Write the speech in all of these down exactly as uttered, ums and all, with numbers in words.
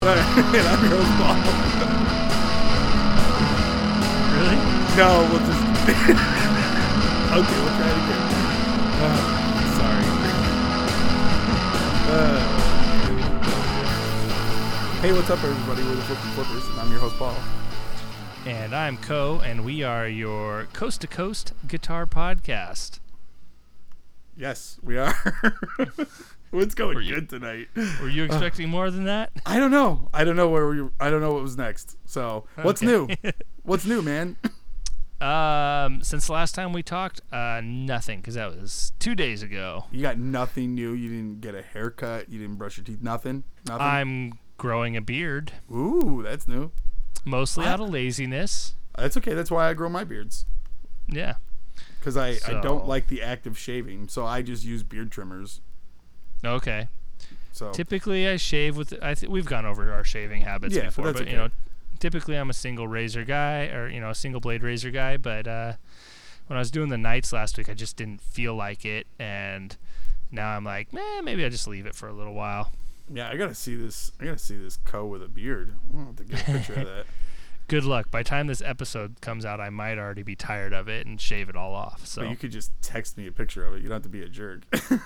And I'm your host, Paul. Really? No, we'll just... Okay, we'll try it again. Uh, sorry. Uh, hey, what's up, everybody? We're the Flippin' Flippers, and I'm your host, Paul. And I'm Ko, and we are your Coast to Coast Guitar Podcast. Yes, we are. What's going Were you- good tonight? Were you expecting uh, more than that? I don't know. I don't know where we. I don't know what was next. So, what's Okay. new? What's new, man? Um, since the last time we talked, uh, nothing, because that was two days ago. You got nothing new. You didn't get a haircut. You didn't brush your teeth. Nothing. Nothing. I'm growing a beard, Ooh, that's new. mostly What? out of laziness. That's okay. That's why I grow my beards. Yeah. Because I, So- I don't like the act of shaving, so I just use beard trimmers. Okay. So Typically, I shave with. I th- we've gone over our shaving habits Yeah, but before, that's but okay. you know, typically I'm a single razor guy, or you know, a single blade razor guy. But uh, when I was doing the nights last week, I just didn't feel like it, and now I'm like, eh, maybe I just leave it for a little while. yeah, I gotta see this. I gotta see this Co with a beard. I'll have to get a picture of that. Good luck. By the time this episode comes out, I might already be tired of it and shave it all off. So But you could just text me a picture of it. You don't have to be a jerk.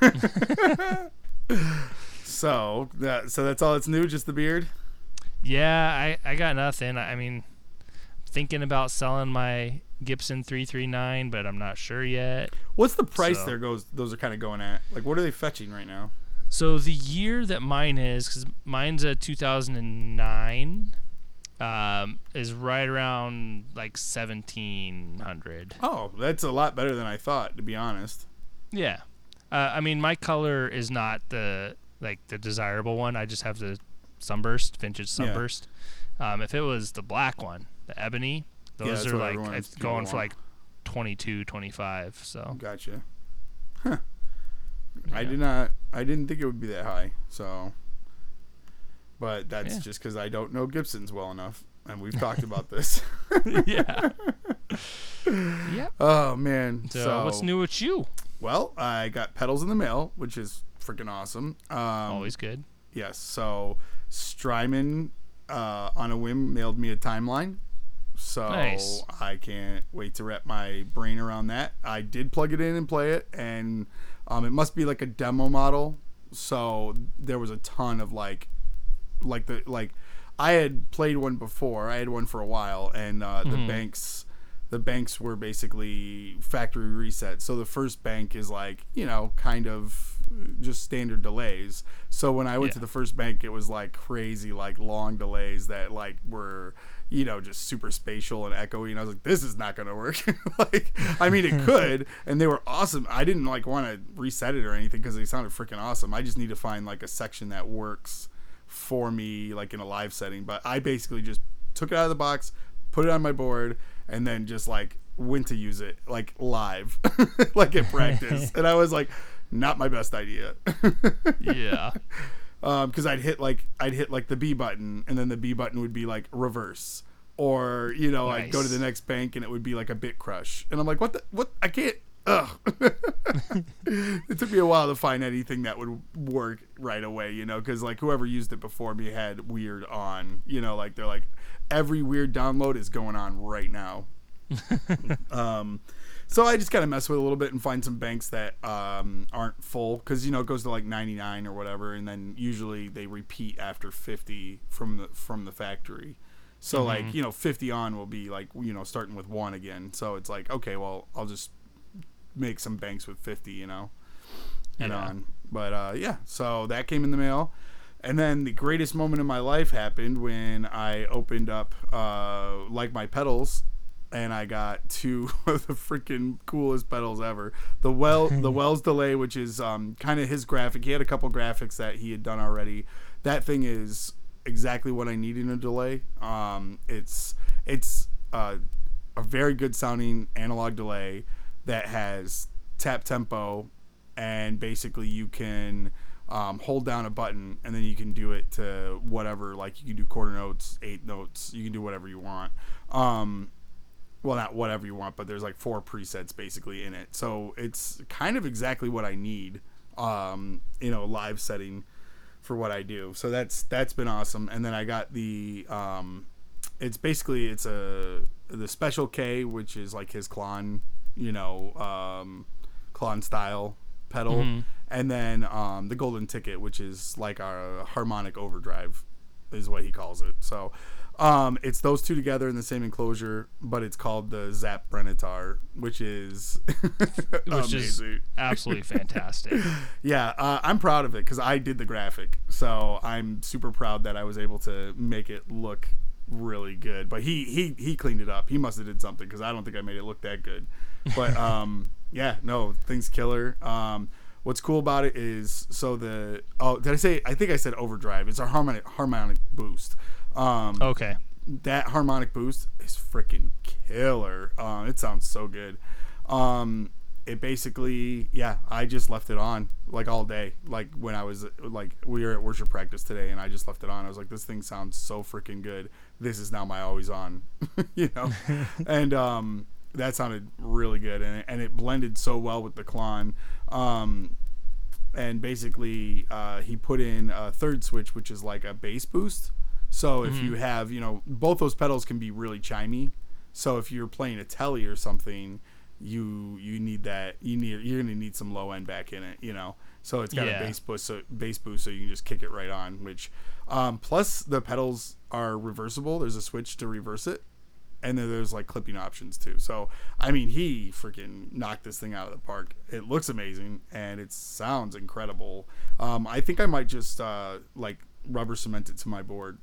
so that so that's all that's new. Just the beard. yeah, I I got nothing. I I mean, thinking about selling my Gibson three three nine, but I'm not sure yet. What's the price So- there goes? Those are kind of going at. Like, what are they fetching right now? So the year that mine is, because mine's a two thousand nine, um, is right around like seventeen hundred. Oh, that's a lot better than I thought, to be honest. Yeah, uh, I mean my color is not the like the desirable one. I just have the sunburst, vintage Yeah. sunburst. Um, if it was the black one, the ebony, Yeah, those that's are what like everyone it's is going gonna for want. like twenty-two, twenty-five. So Gotcha. Huh. I Yeah. did not. I didn't think it would be that high. So, but that's Yeah. just because I don't know Gibsons well enough, and we've talked about this. yeah. Yep. Oh man. So, So, what's new with you? Well, I got pedals in the mail, which is freaking awesome. Um, Always good. Yes. So Strymon, uh, on a whim, mailed me a timeline. So Nice. I can't wait to wrap my brain around that. I did plug it in and play it, and um, it must be like a demo model. So there was a ton of like, like the like, I had played one before. I had one for a while, and uh, the Mhm. banks, the banks were basically factory reset. So the first bank is like, you know, kind of just standard delays. So when I went Yeah. to the first bank, it was like crazy, like long delays that like were, you know, just super spatial and echoey. And I was like, this is not going to work. Like, I mean, it could, and they were awesome. I didn't like want to reset it or anything because they sounded freaking awesome. I just need to find like a section that works for me, like in a live setting. But I basically just took it out of the box, put it on my board, and then just like went to use it like live, like at practice. And I was like, not my best idea. Yeah. Um, because I'd hit like I'd hit like the B button, and then the B button would be like reverse, or you know I'd go to Nice. the next bank and it would be like a bit crush, and I'm like, what the what? I can't. Ugh. It took me a while to find anything that would work right away, you know, because like whoever used it before me had weird on, you know, like they're like every weird download is going on right now. um, so I just kind of mess with it a little bit and find some banks that um, aren't full because you know it goes to like ninety-nine or whatever, and then usually they repeat after fifty from the from the factory. So Mhm. like you know fifty on will be like you know starting with one again. So it's like okay, well I'll just make some banks with fifty, you know, and Yeah. on. But uh, yeah, so that came in the mail. And then the greatest moment in my life happened when I opened up uh, like my pedals, and I got two of the freaking coolest pedals ever. The well, the Wells Delay, which is um, kind of his graphic. He had a couple graphics that he had done already. That thing is exactly what I need in a delay. Um, it's it's uh, a very good sounding analog delay that has tap tempo, and basically you can um, hold down a button and then you can do it to whatever, like you can do quarter notes, eighth notes, you can do whatever you want. Um, well, not whatever you want, but there's like four presets basically in it. So it's kind of exactly what I need, um, you know, live setting for what I do. So that's that's been awesome. And then I got the um, it's basically it's a the Special K, which is like his Klon, you know, um, Klon style pedal, Mm-hmm. and then um, the Golden Ticket, which is like our harmonic overdrive, is what he calls it. So um, it's those two together in the same enclosure, but it's called the Zap Brenitar, which is Which amazing. is absolutely fantastic. Yeah, uh, I'm proud of it because I did the graphic, so I'm super proud that I was able to make it look really good. But he he he cleaned it up. He must have did something because I don't think I made it look that good. But um, yeah, no, thing's killer. Um, what's cool about it is so the oh did I say I think I said overdrive. It's a harmonic harmonic boost. Um, Okay. that harmonic boost is freaking killer. Uh, it sounds so good. Um, it basically, yeah, I just left it on like all day. Like when I was like, we were at worship practice today and I just left it on. I was like, this thing sounds so freaking good. This is now my always on, you know? and, um, that sounded really good. And it, and it blended so well with the Klon. Um, and basically, uh, he put in a third switch, which is like a bass boost. So if Mm-hmm. you have, you know, both those pedals can be really chimey. So if you're playing a telly or something, you you need that. You need you're gonna need some low end back in it, you know. So it's got Yeah. a bass boost, so bass boost, so you can just kick it right on. Which, um, plus the pedals are reversible. There's a switch to reverse it, and then there's like clipping options too. So I mean, he freaking knocked this thing out of the park. It looks amazing and it sounds incredible. Um, I think I might just uh, like rubber cement it to my board.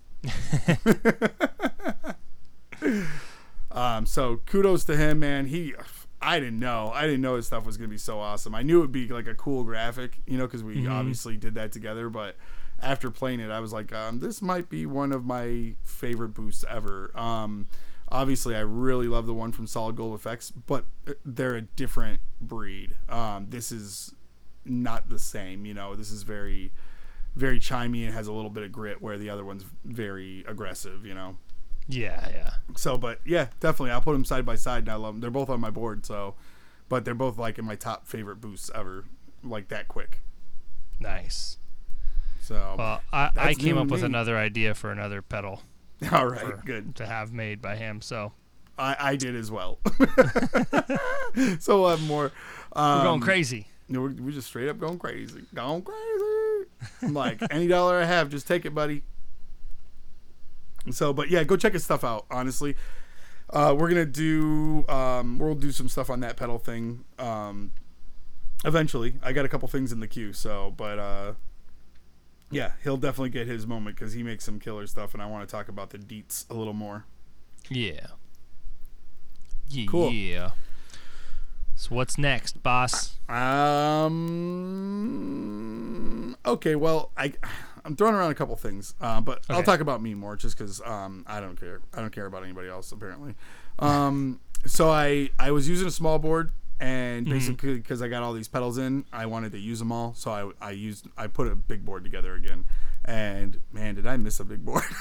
um, so kudos to him, man. He, I didn't know, I didn't know his stuff was gonna be so awesome. I knew it'd be like a cool graphic, you know, because we Mm-hmm. obviously did that together. But after playing it, I was like, um, this might be one of my favorite boosts ever. Um, obviously, I really love the one from Solid Gold Effects, but they're a different breed. Um, this is not the same, you know. This is very very chimey and has a little bit of grit, where the other one's very aggressive, you know. Yeah, yeah. So, but yeah, definitely, I'll put them side by side, and I love them. They're both on my board, so, but they're both like in my top favorite boosts ever, like that quick. Nice. So, Well, I, I that's came new up to with me. another idea for another pedal all right, for- good. to have made by him. So I, I did as well. So we'll have more. Um, we're going crazy. No, we're, we're just straight up going crazy, going crazy. I'm like, any dollar I have, just take it, buddy. So, but yeah, go check his stuff out. Honestly, uh, we're gonna do, um, we'll do some stuff on that pedal thing. Um, eventually, I got a couple things in the queue. So, but uh, yeah, he'll definitely get his moment because he makes some killer stuff, and I want to talk about the deets a little more. Yeah. Yeah. Cool. Yeah. So what's next, boss? Um. Okay. Well, I I'm throwing around a couple things, uh, but I'll Okay. talk about me more, just because um I don't care. I don't care about anybody else apparently. Um. So I I was using a small board, and basically because I got all these pedals in, I wanted to use them all. So I I used I put a big board together again, and man, did I miss a big board.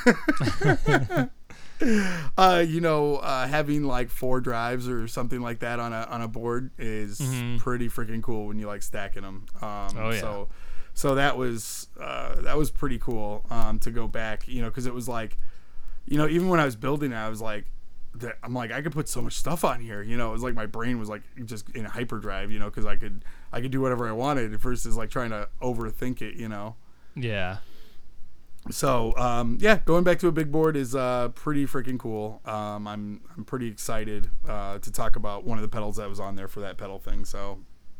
Uh, you know, uh, having like four drives or something like that on a on a board is Mhm. pretty freaking cool when you like stacking them. Um, Oh, yeah. So, so that was uh, that was pretty cool um, to go back. You know, because it was like, you know, even when I was building it, I was like, that I'm like I could put so much stuff on here. You know, it was like my brain was like just in hyperdrive. You know, because I could I could do whatever I wanted versus like trying to overthink it. You know. Yeah. So um, yeah, going back to a big board is uh, pretty freaking cool. Um, I'm I'm pretty excited uh, to talk about one of the pedals that was on there for that pedal thing. So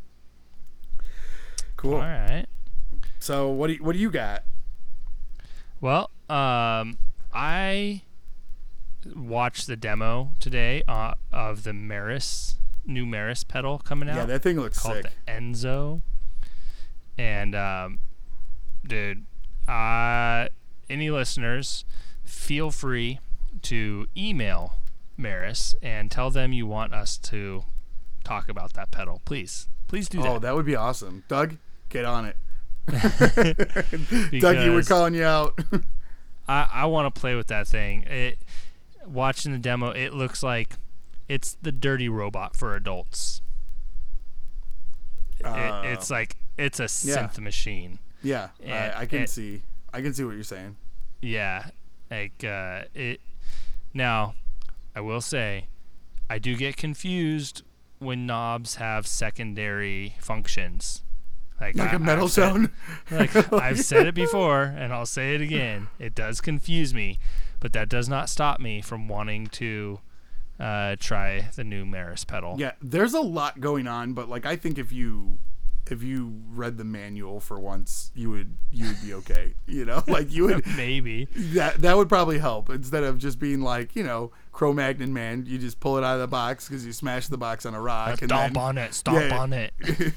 cool. All right. So what do you, what do you got? Well, um, I watched the demo today uh, of the Maris new Maris pedal coming out. Yeah, that thing looks called sick. the Enzo. And um, dude, uh, any listeners, feel free to email Maris and tell them you want us to talk about that pedal. Please, please do Oh, that. that would be awesome. Doug, get on it. Dougie, we're Because calling you out. I, I want to play with that thing. It, watching the demo, it looks like it's the dirty robot for adults. Uh, it, it's like it's a yeah. synth machine. Yeah, And, I, I can and, see. I can see what you're saying. Yeah, like uh, it. Now, I will say, I do get confused when knobs have secondary functions. Like, Like I, a metal I've said, tone. like I've said it before, and I'll say it again. It does confuse me, but that does not stop me from wanting to uh, try the new Maris pedal. Yeah, there's a lot going on, but like I think if you if you read the manual for once, you would you would be okay. You know, like you would Maybe that that would probably help instead of just being like, you know, Cro-Magnon man. You just pull it out of the box because you smash the box on a rock and stomp then, on it, stomp yeah, on it.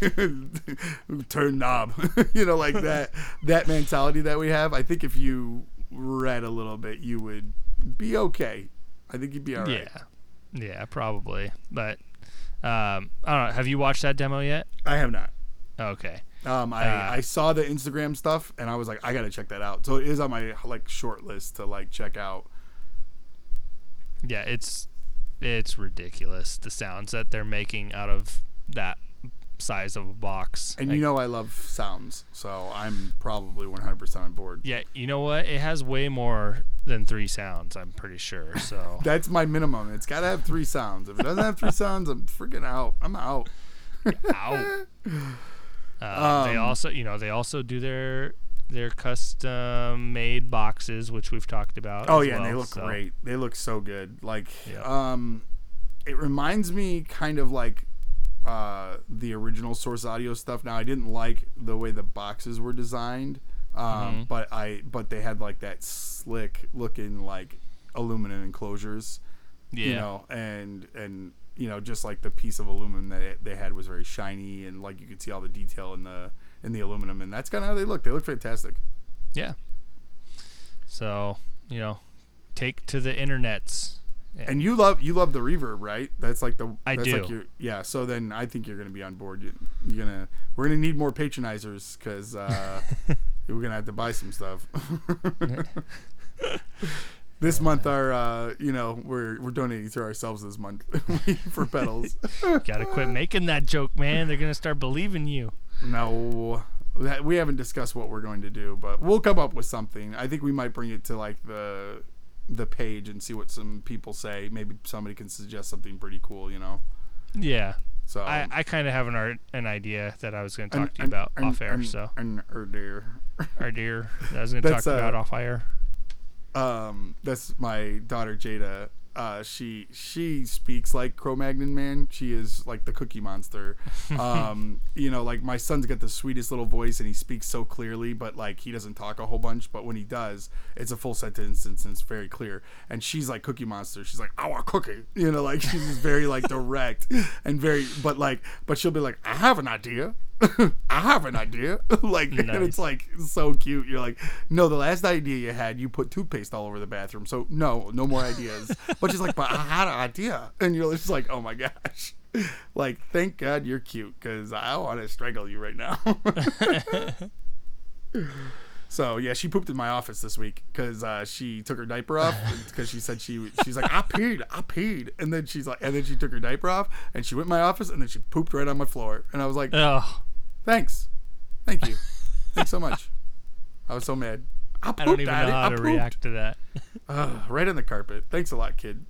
turn knob. You know, like that that mentality that we have. I think if you read a little bit, you would be okay. I think you'd be all right. Yeah, yeah, probably. But um, I don't know. Have you watched that demo yet? I have not. Okay. Um, I, Uh, I saw the Instagram stuff and I was like, I gotta check that out. So it is on my like short list to like check out. Yeah, it's it's ridiculous the sounds that they're making out of that size of a box. And Like, you know I love sounds, so I'm probably one hundred percent on board. yeah, you know what? It has way more than three sounds. I'm pretty sure. So That's my minimum. It's gotta have three sounds. If it doesn't have three sounds, I'm freaking out. I'm out. out. Uh, they Um, also, you know, they also do their their custom made boxes, which we've talked about. Oh as yeah, and well, they look so. great. They look so good. Like, Yeah. um, it reminds me kind of like uh, the original Source Audio stuff. Now I didn't like the way the boxes were designed, um, Mhm. but I but they had like that slick looking like aluminum enclosures, Yeah. you know, and and you know just like the piece of aluminum that it, they had was very shiny and like you could see all the detail in the in the aluminum, and that's kind of how they look. They look fantastic. Yeah. So, you know, take to the internets. And you love you love the reverb, right? That's like the I that's do. Like your, yeah. So then I think you're gonna be on board. You, you're gonna we're gonna need more patronizers because uh, we're gonna have to buy some stuff. This month, our uh, you know we're we're donating to ourselves this month for pedals. Gotta quit making that joke, man. They're gonna start believing you. No, that, we haven't discussed what we're going to do, but we'll come up with something. I think we might bring it to like the the page and see what some people say. Maybe somebody can suggest something pretty cool, you know. Yeah. So I, I kind of have an art, an idea that I was going to talk An- to you an- about an- off air. an- So, an Erdir. our dear, that I was going to talk That's, uh, about off air. Um, that's my daughter Jada. Uh, she she speaks like Cro-Magnon man. She is like the Cookie Monster. Um, you know, like my son's got the sweetest little voice and he speaks so clearly, but like he doesn't talk a whole bunch. But when he does, it's a full sentence and it's very clear. And she's like Cookie Monster. She's like, I want cookie. You know, like she's just very like direct and very, but like, but she'll be like, I have an idea. I have an idea. Like, Nice. and it's like so cute. You're like, no, the last idea you had, you put toothpaste all over the bathroom. So no, no more ideas. But she's like, but I had an idea, and you're just like, oh my gosh. Like, thank God you're cute because I want to strangle you right now. So yeah, she pooped in my office this week because uh, she took her diaper off because she said she she's like I peed I peed and then she's like and then she took her diaper off and she went in my office and then she pooped right on my floor and I was like, Oh, thanks, thank you, thanks so much. I was so mad. I, pooped, I don't even Daddy. know how I to pooped. react to that. Ugh, right on the carpet. Thanks a lot, kid.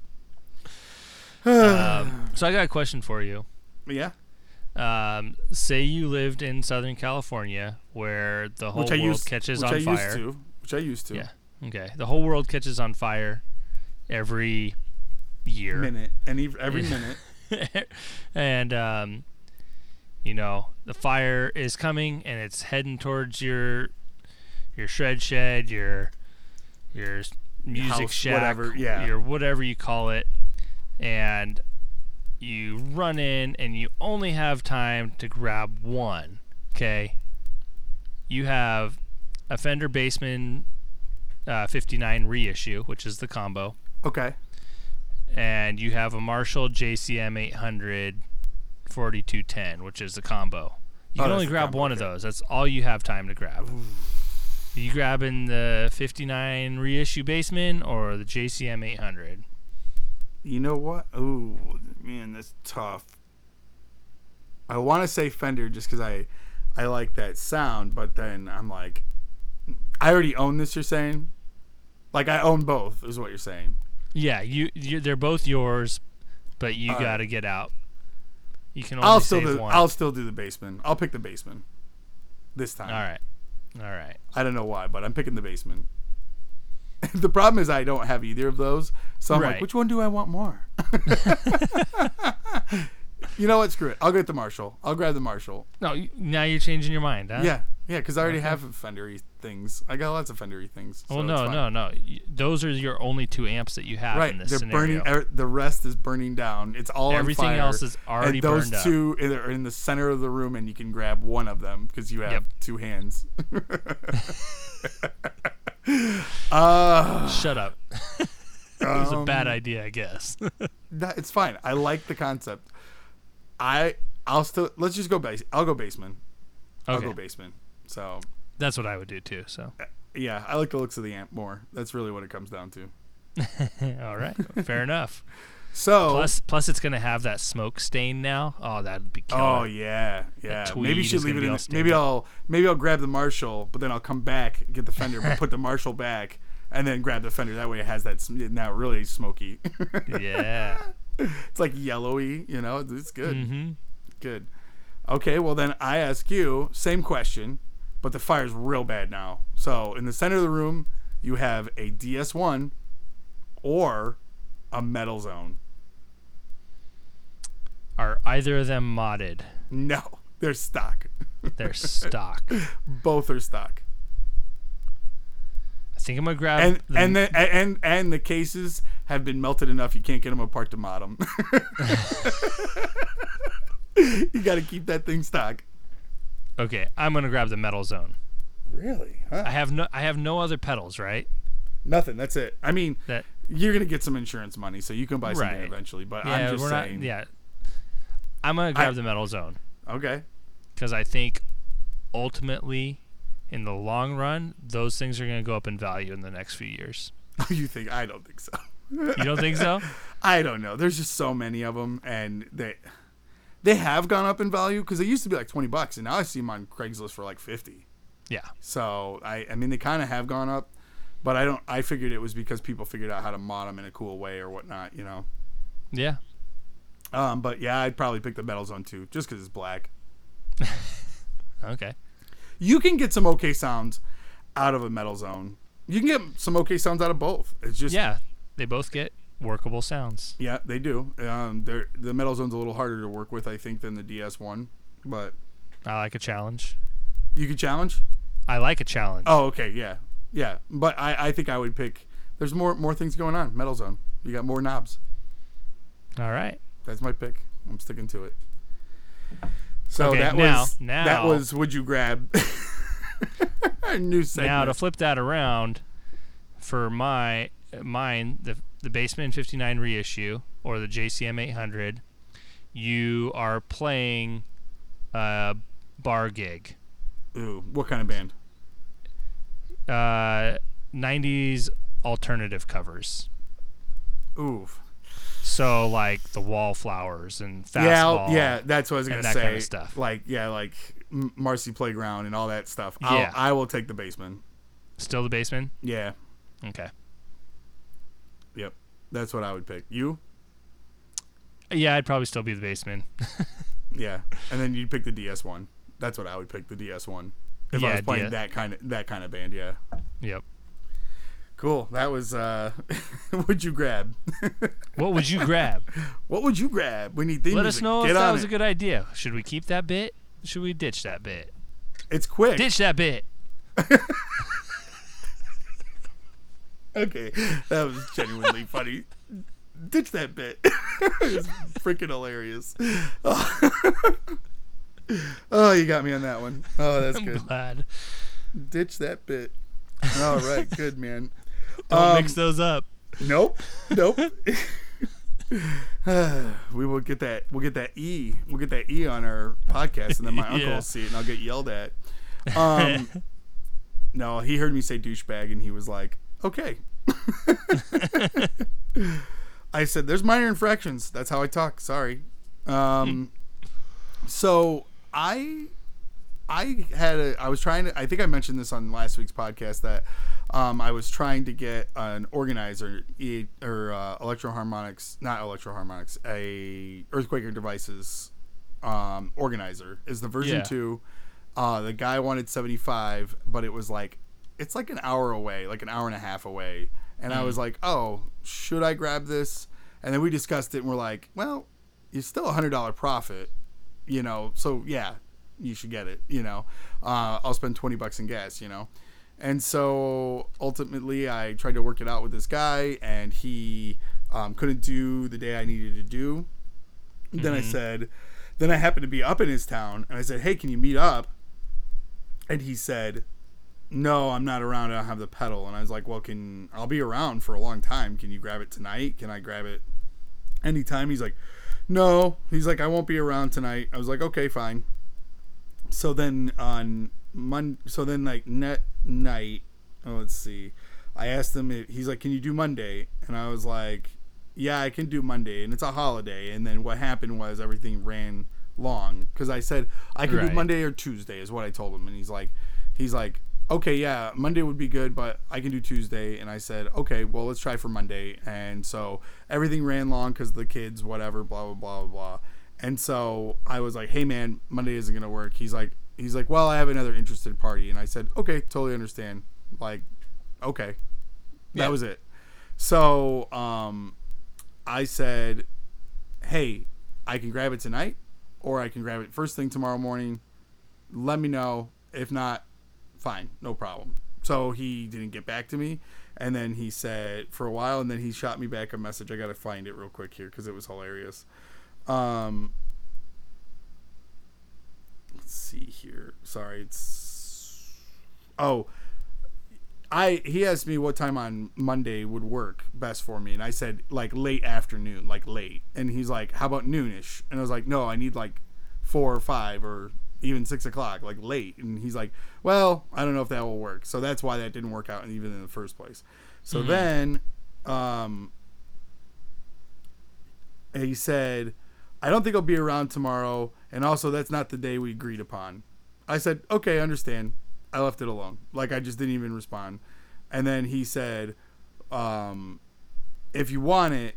um, so I got a question for you. Yeah, Um, say you lived in Southern California where the whole which I world used catches which on I fire. used to, which I used to. Yeah. Okay. The whole world catches on fire every year. Minute and ev- every minute. And um, you know, the fire is coming and it's heading towards your your shred shed, your your music house, shack, whatever, yeah. your whatever you call it, and you run in and you only have time to grab one. Okay, you have a Fender Bassman uh, fifty-nine reissue, which is the combo, Okay. and you have a Marshall J C M eight hundred forty-two ten, which is the combo. You Oh, can that's only the grab combo, one of okay. those. That's all you have time to grab. You grabbing the fifty-nine reissue Bassman or the J C M eight hundred? You know what? Oh man, that's tough. I want to say Fender just because I, I like that sound, but then I'm like, I already own this. You're saying, like I own both, is what you're saying. Yeah, you, you they're both yours, but you All got to right. get out. You can only I'll still save do. one. I'll still do the basement. I'll pick the basement this time. All right. All right. I don't know why, but I'm picking the basement. The problem is I don't have either of those, so I'm Right. like, which one do I want more? You know what? Screw it. I'll get the Marshall. I'll grab the Marshall. No, you- now you're changing your mind, huh? Yeah, yeah, because I already Okay. have Fendery things. I got lots of Fendery things. Well, so no, it's fine. no, no. Y- Those are your only two amps that you have Right, in this they're scenario. burning. Er, the rest is burning down. It's all Everything on fire. else is already and those burned up. two are in the center of the room, and you can grab one of them because you have Yep. two hands. uh, Shut up. It was a bad um, idea, I guess. that- it's fine. I like the concept. I I'll still let's just go base. I'll go basement. I'll Okay. go basement. So That's what I would do too. So, yeah, I like the looks of the amp more. That's really what it comes down to. all right, fair enough. So Plus, plus it's gonna have that smoke stain now. Oh, that'd be killer. oh yeah, yeah. tweed Maybe you should is leave gonna it be in. all The, stained maybe up. I'll maybe I'll grab the Marshall, but then I'll come back get the Fender, but put the Marshall back, and then grab the Fender. That way it has that sm- now really smoky. Yeah. It's like yellowy, you know. It's good, Mm-hmm. good. Okay, well then I ask you same question, but the fire's real bad now. So in the center of the room, you have a D S one or a Metal Zone. Are either of them modded? No, they're stock. They're stock. Both are stock. I think I'm gonna grab. And the, and the and and the cases have been melted enough you can't get them apart to mod them. You got to keep that thing stock. okay, I'm gonna grab the Metal Zone. Really? Huh? I have no. I have no other pedals, right? Nothing. That's it. I mean, That. you're gonna get some insurance money, so you can buy something Right. eventually. But Yeah, I'm just we're saying. not. Yeah. I'm gonna grab I- the Metal Zone Okay. because I think ultimately, in the long run, those things are gonna go up in value in the next few years. You think? I don't think so. You don't think so? I don't know. There's just so many of them, and they they have gone up in value because they used to be like twenty bucks, and now I see them on Craigslist for like fifty. Yeah. So I, I mean, they kind of have gone up, but I don't. I figured it was because people figured out how to mod them in a cool way or whatnot, you know. Yeah. Um, but yeah, I'd probably pick the Metal Zone too, just because it's black. Okay. You can get some okay sounds out of a Metal Zone. You can get some okay sounds out of both. It's just Yeah. They both get workable sounds. yeah, they do. Um, they're, the Metal Zone's a little harder to work with, I think, than the D S one, but I like a challenge. you could challenge. I like a challenge. Oh, okay, yeah, yeah. But I, I think I would pick. There's more more things going on. Metal Zone. You got more knobs. All right. That's my pick. I'm sticking to it. So Okay, that now- was now- that was would you grab? New segment. Now to flip that around, for my mine the the Bassman fifty-nine reissue or the J C M eight hundred, you are playing a bar gig, Ooh, what kind of band? uh, nineties alternative covers. Ooh. So like the Wallflowers and Yeah, Fastball. I'll- yeah, that's what I was gonna and that say. kind of stuff. Like, yeah, like M- Marcy Playground and all that stuff. I'll, Yeah. I will take the Bassman. Still the Bassman? Yeah, Okay. yep, that's what I would pick. You? Yeah, I'd probably still be the Bassman. Yeah, and then you'd pick the D S one. That's what I would pick, the D S one. If I Yeah, was playing D S that kind of that kind of band, yeah. Yep. Cool. That was. uh What'd you grab? What would you grab? What would you grab? We need theme Let music. us know Get if that on was it. a good idea. Should we keep that bit? Should we ditch that bit? It's quick. Ditch that bit. Okay, that was genuinely funny. Ditch that bit. It's freaking hilarious. Oh. Oh, you got me on that one. Oh, that's I'm good. glad. Ditch that bit. All right, good man. Don't Um, mix those up. Nope, nope. We will get that. We'll get that E. We'll get that E on our podcast, and then my uncle Yeah. will see it, and I'll get yelled at. Um, no, he heard me say douchebag, and he was like, "Okay." I said, "There's minor infractions. That's how I talk. Sorry." Um, so I I had a, I was trying to, I think I mentioned this on last week's podcast that um, I was trying to get an organizer e, or uh, Electro-Harmonix, not Electro-Harmonix, a Earthquaker Devices um, organizer is the version Yeah. two. Uh, the guy wanted seventy-five, but it was like, it's like an hour away, like an hour and a half away. And mm. I was like, oh, should I grab this? And then we discussed it and we're like, well, you're still a one hundred dollars profit, you know, so yeah, you should get it, you know. Uh, I'll spend twenty bucks in gas, you know. And so ultimately I tried to work it out with this guy and he um, couldn't do the day I needed to do. Mm-hmm. Then I said, then I happened to be up in his town and I said, hey, can you meet up? And he said, no, I'm not around. I don't have the pedal. And I was like, well, can I'll be around for a long time. Can you grab it tonight? Can I grab it anytime? He's like, no. He's like, I won't be around tonight. I was like, okay, fine. So then on Mon, so then like net night, oh, let's see. I asked him if, he's like, can you do Monday? And I was like, yeah, I can do Monday. And it's a holiday. And then what happened was everything ran long because I said I can right. do Monday or Tuesday is what I told him. And he's like, he's like, okay, yeah, Monday would be good, but I can do Tuesday. And I said, okay, well, let's try for Monday. And so everything ran long because the kids, whatever, blah, blah, blah, blah, blah. And so I was like, hey, man, Monday isn't going to work. He's like, he's like, well, I have another interested party. And I said, okay, totally understand. Like, okay. That yeah. was it. So um, I said, hey, I can grab it tonight or I can grab it first thing tomorrow morning. Let me know. If not, fine, no problem. So he didn't get back to me. And then he said for a while, and then he shot me back a message. I got to find it real quick here because it was hilarious. Um, let's see here. Sorry, it's oh, I he asked me what time on Monday would work best for me, and I said like late afternoon, like late. And he's like, "How about noonish?" And I was like, "No, I need like four or five or even six o'clock, like late." And he's like, "Well, I don't know if that will work." So that's why that didn't work out even in the first place. So mm-hmm. then, um, he said, I don't think I'll be around tomorrow, and also that's not the day we agreed upon. I said, okay, I understand. I left it alone. Like, I just didn't even respond. And then he said, um, if you want it,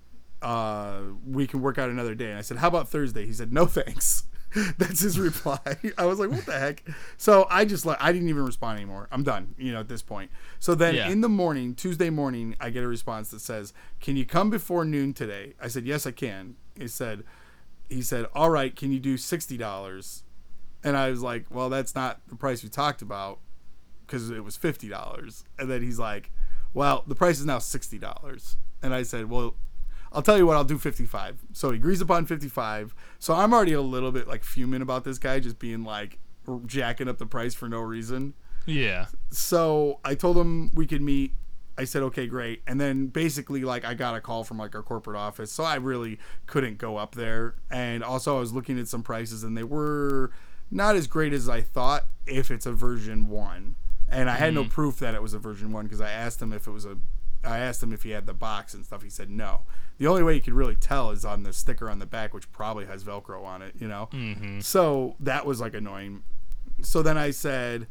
uh, we can work out another day. And I said, how about Thursday? He said, no thanks. That's his reply. I was like, what the heck? So I just like, I didn't even respond anymore. I'm done, you know, at this point. So then yeah. in the morning, Tuesday morning, I get a response that says, can you come before noon today? I said, yes, I can. He said, he said, all right, can you do sixty dollars? And I was like, well, that's not the price we talked about because it was fifty dollars. And then he's like, well, the price is now sixty dollars. And I said, well, I'll tell you what, I'll do fifty-five. So he agrees upon fifty-five. So I'm already a little bit like fuming about this guy just being like jacking up the price for no reason. Yeah. So I told him we could meet. I said, okay, great. And then basically like I got a call from like our corporate office. So I really couldn't go up there. And also I was looking at some prices and they were not as great as I thought if it's a version one. And I had mm-hmm. no proof that it was a version one because I asked him if it was a I asked him if he had the box and stuff. He said no. The only way you could really tell is on the sticker on the back, which probably has Velcro on it, you know? Mm-hmm. So that was like annoying. So then I said,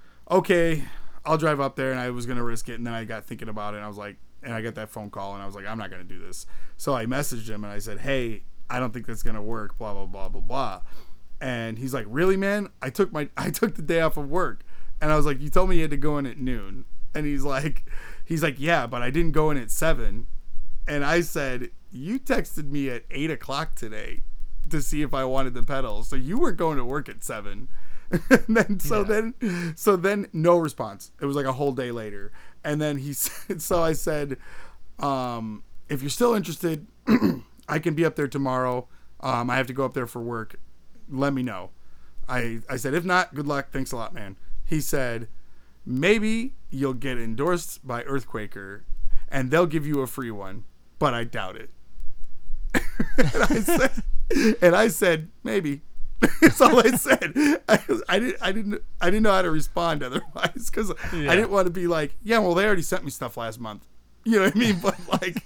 okay, I'll drive up there, and I was going to risk it. And then I got thinking about it, and I was like, and I got that phone call, and I was like, I'm not going to do this. So I messaged him, and I said, hey, I don't think that's going to work, blah, blah, blah, blah, blah. And he's like, really, man? I took my, I took the day off of work. And I was like, you told me you had to go in at noon. And he's like, he's like, yeah, but I didn't go in at seven. And I said, you texted me at eight o'clock today to see if I wanted the pedals. So you weren't going to work at seven. And then, so yeah. then, so then no response. It was like a whole day later. And then he said, so I said, um, if you're still interested, I can be up there tomorrow. Um, I have to go up there for work. Let me know. I, I said, if not, good luck. Thanks a lot, man. He said, maybe you'll get endorsed by Earthquaker and they'll give you a free one, but I doubt it. and, I said, and I said, maybe. That's all I said. I, I, didn't, I, didn't, I didn't know how to respond otherwise because yeah. I didn't want to be like, yeah, well, they already sent me stuff last month. You know what I mean? But like,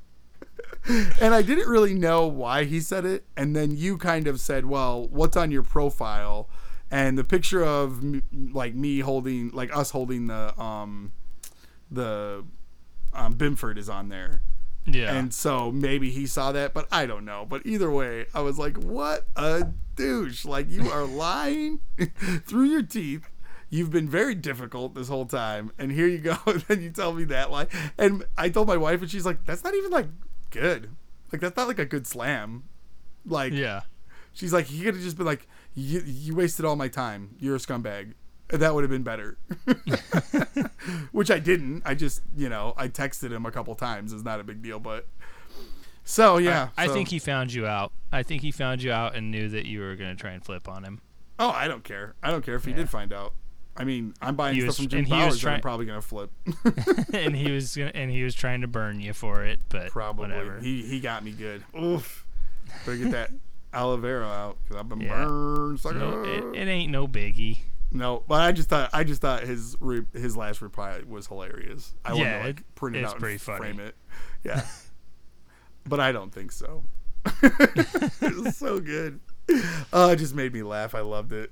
and I didn't really know why he said it. And then you kind of said, well, what's on your profile? and the picture of m- like me holding, like us holding the um, the um, Bimford is on there. Yeah. And so maybe he saw that, but I don't know. But either way, I was like, what a douche. Like, you are lying through your teeth. You've been very difficult this whole time. And here you go. And then you tell me that lie. And I told my wife, and she's like, that's not even, like, good. Like, that's not, like, a good slam. Like, yeah. She's like, he could have just been like, you, you wasted all my time. You're a scumbag. That would have been better. Which I didn't. I just, you know, I texted him a couple times. It's not a big deal, but so yeah. I, I so. think he found you out. I think he found you out and knew that you were going to try and flip on him. Oh, I don't care. I don't care if he Yeah. did find out. I mean, I'm buying He stuff was- from Jim and he was Powers that try- I'm probably gonna flip. and he was gonna, and he was trying to burn you for it, but Probably. whatever. He he got me good. Oof. Better get that aloe vera out because I've been Yeah. burned. Sucker. No, it, it ain't no biggie. No, but I just thought I just thought his re, his last reply was hilarious. I want Yeah, to like it- print it it's out and pretty funny. frame it. Yeah, but I don't think so. It was so good. Oh, it just made me laugh. I loved it.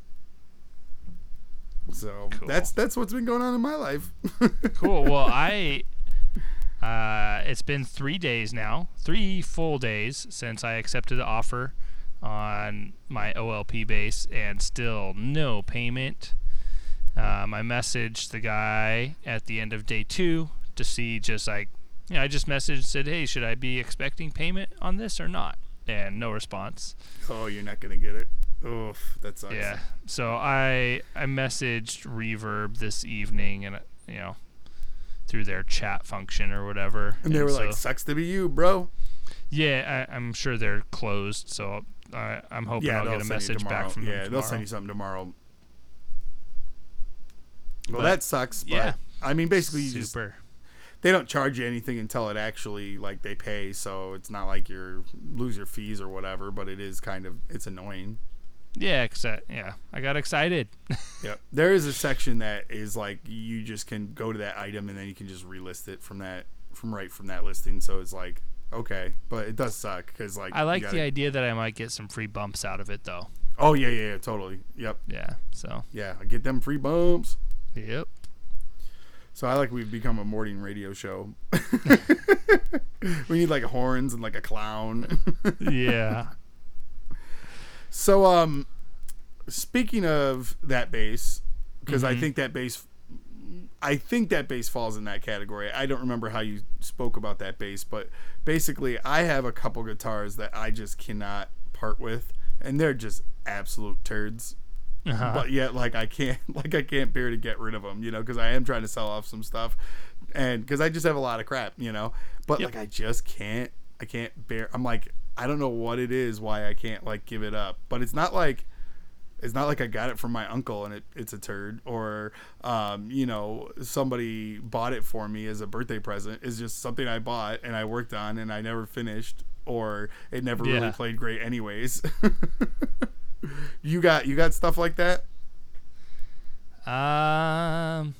So Cool. that's that's what's been going on in my life. Cool. Well, I uh, it's been three days now, three full days since I accepted the offer on my O L P base, and still no payment. Um, I messaged the guy at the end of day two to see, just like, you know, I just messaged, said, hey, should I be expecting payment on this or not? And no response. Oh, you're not gonna get it. Oof, that sucks. Yeah. So I I messaged Reverb this evening, and uh, you know, through their chat function or whatever. And they were so, like, "Sucks to be you, bro." yeah, I, I'm sure they're closed. So I I'm hoping Yeah, I'll they'll get a send you message tomorrow. back from them Yeah, tomorrow. they'll send you something tomorrow. Well, But, that sucks. But yeah. I mean, basically, you just Super. they don't charge you anything until it actually like they pay. So it's not like you're lose your fees or whatever. But it is kind of it's annoying. Yeah, cause I, yeah, I got excited. Yep. There is a section that is like you just can go to that item and then you can just relist it from that from right from that listing. So it's like okay, but it does suck because like I like you the gotta- idea that I might get some free bumps out of it, though. Oh yeah, yeah, yeah, totally. Yep. Yeah. So. Yeah, I get them free bumps. Yep. So I like we've become a morning radio show. We need like horns and like a clown. Yeah. So um, speaking of that bass, because I Mhm. think that bass, I think that bass falls in that category. I don't remember how you spoke about that bass, but basically I have a couple guitars that I just cannot part with, and they're just absolute turds. Uh-huh. But yet, like I can't, like I can't bear to get rid of them, you know, because I am trying to sell off some stuff, and because I just have a lot of crap, you know. But Yep. like I just can't, I can't bear. I'm like, I don't know what it is, why I can't like give it up. But it's not like, it's not like I got it from my uncle and it, it's a turd, or um, you know, somebody bought it for me as a birthday present. It's just something I bought and I worked on and I never finished, or it never Yeah. really played great anyways. You got you got stuff like that? Um,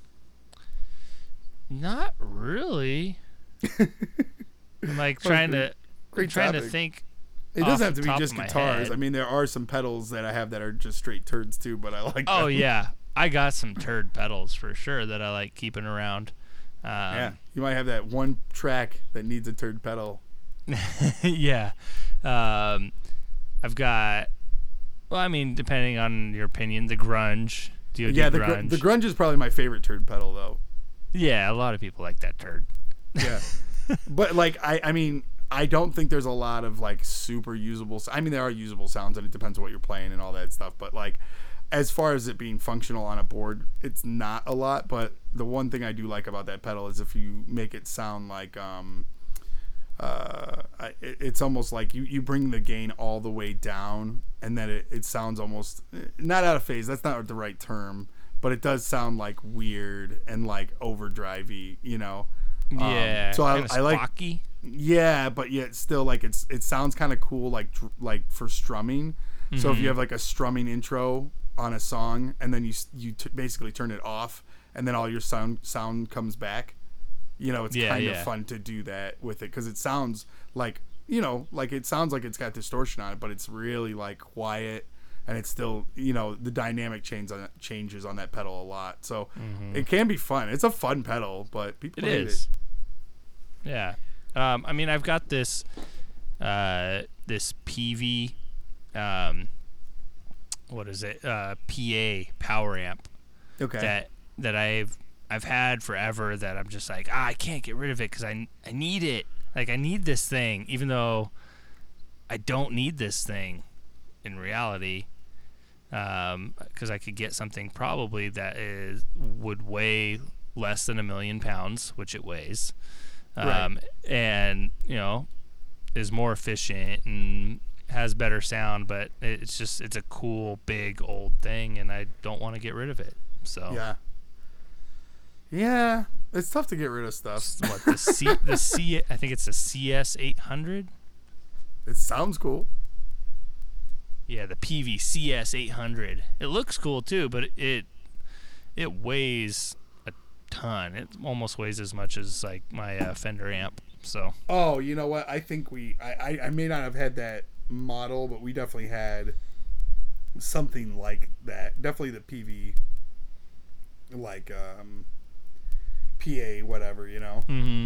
not really. I'm like trying to Great I'm trying to topic. think. It off doesn't have the to be top just of my guitars. head. I mean, there are some pedals that I have that are just straight turds too, but I like Oh them. yeah, I got some turd pedals for sure that I like keeping around. Um, Yeah. You might have that one track that needs a turd pedal. yeah. Um, I've got. Well, I mean, depending on your opinion, the grunge. D O D Yeah, the grunge. grunge. the grunge is probably my favorite turd pedal though. Yeah, a lot of people like that turd. Yeah. But like I I mean, I don't think there's a lot of like super usable s- I mean there are usable sounds and it depends on what you're playing and all that stuff, but like as far as it being functional on a board, it's not a lot, but the one thing I do like about that pedal is if you make it sound like um uh I- it, it's almost like you, you bring the gain all the way down and then it, it sounds almost not out of phase, that's not the right term, but it does sound like weird and like overdrivey, you know. Um, Yeah. so I, kinda I like squawky. yeah, but yet still like it's it sounds kind of cool like dr- like for strumming. So if Mhm. you have like a strumming intro on a song and then you s- you t- basically turn it off and then all your sound sound comes back, you know, it's Yeah, kind yeah. of fun to do that with it cuz it sounds like, you know, like it sounds like it's got distortion on it, but it's really like quiet and it's still, you know, the dynamic change on changes on that pedal a lot. So Mm-hmm. it can be fun. It's a fun pedal, but people It hate is. it. Yeah. Um, I mean, I've got this uh, this P V, um, what is it? Uh, P A power amp Okay. that that I've I've had forever. That I'm just like, ah, I can't get rid of it because I I need it. Like I need this thing, even though I don't need this thing in reality. Um, because I could get something probably that is would weigh less than a million pounds, which it weighs. Um, Right. and you know is more efficient and has better sound, but it's just it's a cool big old thing, and I don't want to get rid of it. So Yeah. Yeah, it's tough to get rid of stuff. it's what the C the C I think it's the C S eight hundred. It sounds cool. Yeah, the P V C S eight hundred. It looks cool too, but it it weighs a ton. It almost weighs as much as like my uh, Fender amp. So Oh, you know what? I think we. I, I, I may not have had that model, but we definitely had something like that. Definitely the P V, like um, P A, whatever. You know. mm-hmm.